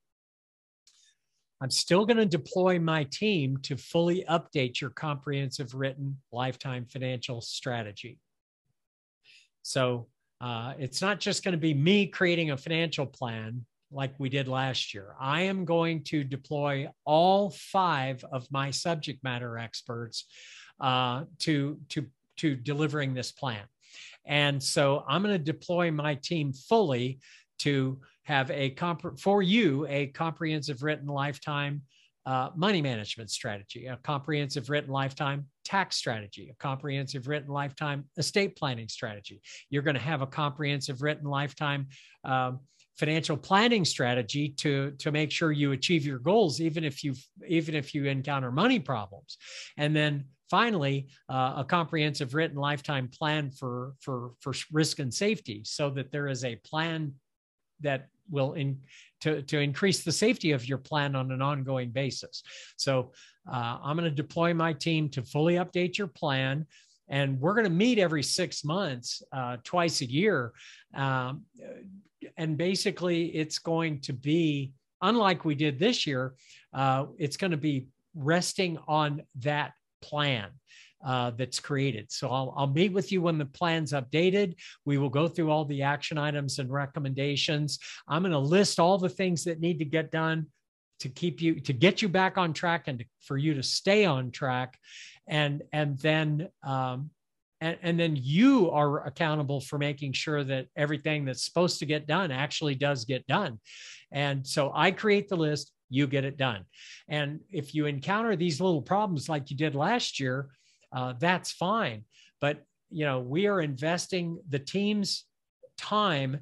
I'm still going to deploy my team to fully update your comprehensive written lifetime financial strategy. So uh, it's not just going to be me creating a financial plan like we did last year. I am going to deploy all five of my subject matter experts uh, to, to, to delivering this plan. And so I'm going to deploy my team fully to have a comp- for you a comprehensive written lifetime uh, money management strategy, a comprehensive written lifetime tax strategy, a comprehensive written lifetime estate planning strategy. You're going to have a comprehensive written lifetime um, financial planning strategy to, to make sure you achieve your goals, even if you even if you encounter money problems. And then finally, uh, a comprehensive written lifetime plan for, for, for risk and safety, so that there is a plan that will in to, to increase the safety of your plan on an ongoing basis. So uh, I'm going to deploy my team to fully update your plan. and we're going to meet every six months, uh, twice a year. Um, and basically it's going to be, unlike we did this year, uh, it's going to be resting on that plan uh, that's created. So I'll, I'll meet with you when the plan's updated. We will go through all the action items and recommendations. I'm going to list all the things that need to get done to keep you, to get you back on track and to, for you to stay on track. And, and then, um, and, and then you are accountable for making sure that everything that's supposed to get done actually does get done. And so I create the list, you get it done. And if you encounter these little problems like you did last year, uh, that's fine. But, you know, we are investing the team's time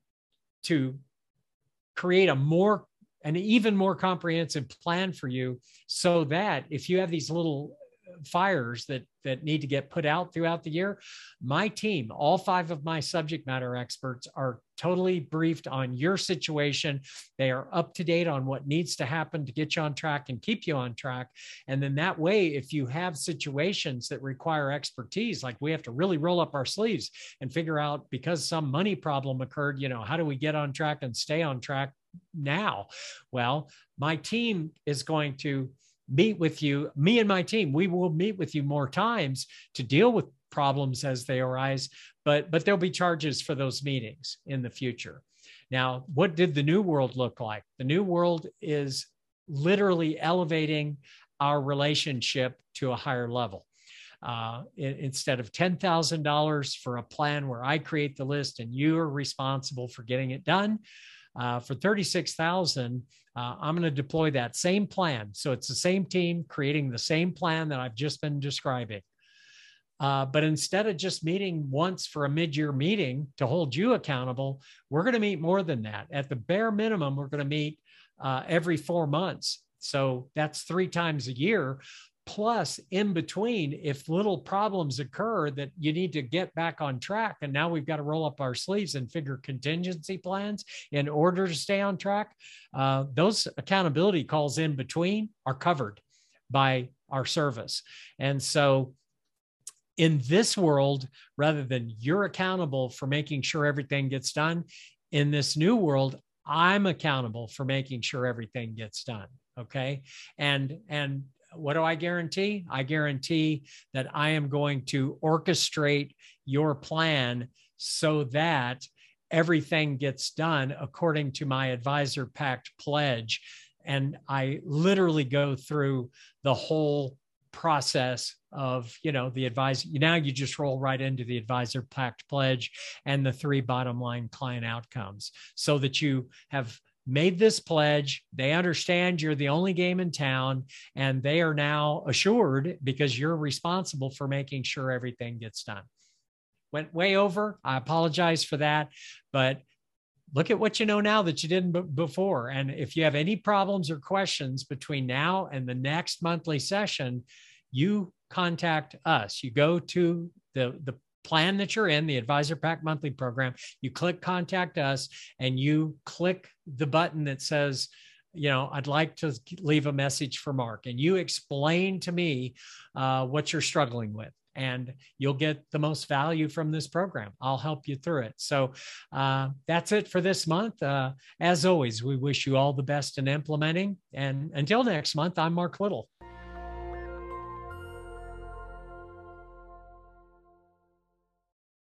to create a more, an even more comprehensive plan for you, so that if you have these little fires that that need to get put out throughout the year, my team, all five of my subject matter experts, are totally briefed on your situation. They are up to date on what needs to happen to get you on track and keep you on track. And then that way, if you have situations that require expertise, like we have to really roll up our sleeves and figure out, because some money problem occurred, you know, how do we get on track and stay on track now? Well, my team is going to meet with you, me and my team, we will meet with you more times to deal with problems as they arise, but, but there'll be charges for those meetings in the future. Now, what did the new world look like? The new world is literally elevating our relationship to a higher level. Uh, instead of ten thousand dollars for a plan where I create the list and you are responsible for getting it done, uh, for thirty-six thousand dollars, Uh, I'm going to deploy that same plan. So it's the same team creating the same plan that I've just been describing. Uh, but instead of just meeting once for a mid-year meeting to hold you accountable, we're going to meet more than that. At the bare minimum, we're going to meet uh, every four months. So that's three times a year. Plus, in between, if little problems occur that you need to get back on track, and now we've got to roll up our sleeves and figure contingency plans in order to stay on track, uh, those accountability calls in between are covered by our service. And so in this world, rather than you're accountable for making sure everything gets done, in this new world, I'm accountable for making sure everything gets done. Okay. And, and, what do I guarantee? I guarantee that I am going to orchestrate your plan so that everything gets done according to my Advisor Pact pledge. And I literally go through the whole process of, you know, the advisor. Now you just roll right into the Advisor Pact pledge and the three bottom line client outcomes, so that you have made this pledge. They understand you're the only game in town, and they are now assured, because you're responsible for making sure everything gets done. Went way over. I apologize for that, but look at what you know now that you didn't b- before. And if you have any problems or questions between now and the next monthly session, you contact us. You go to the, the plan that you're in, the Advisor Pact monthly program, you click contact us, and you click the button that says, you know, I'd like to leave a message for Mark, and you explain to me uh, what you're struggling with, and you'll get the most value from this program. I'll help you through it. So uh, that's it for this month. Uh, as always, we wish you all the best in implementing. And until next month, I'm Mark Little.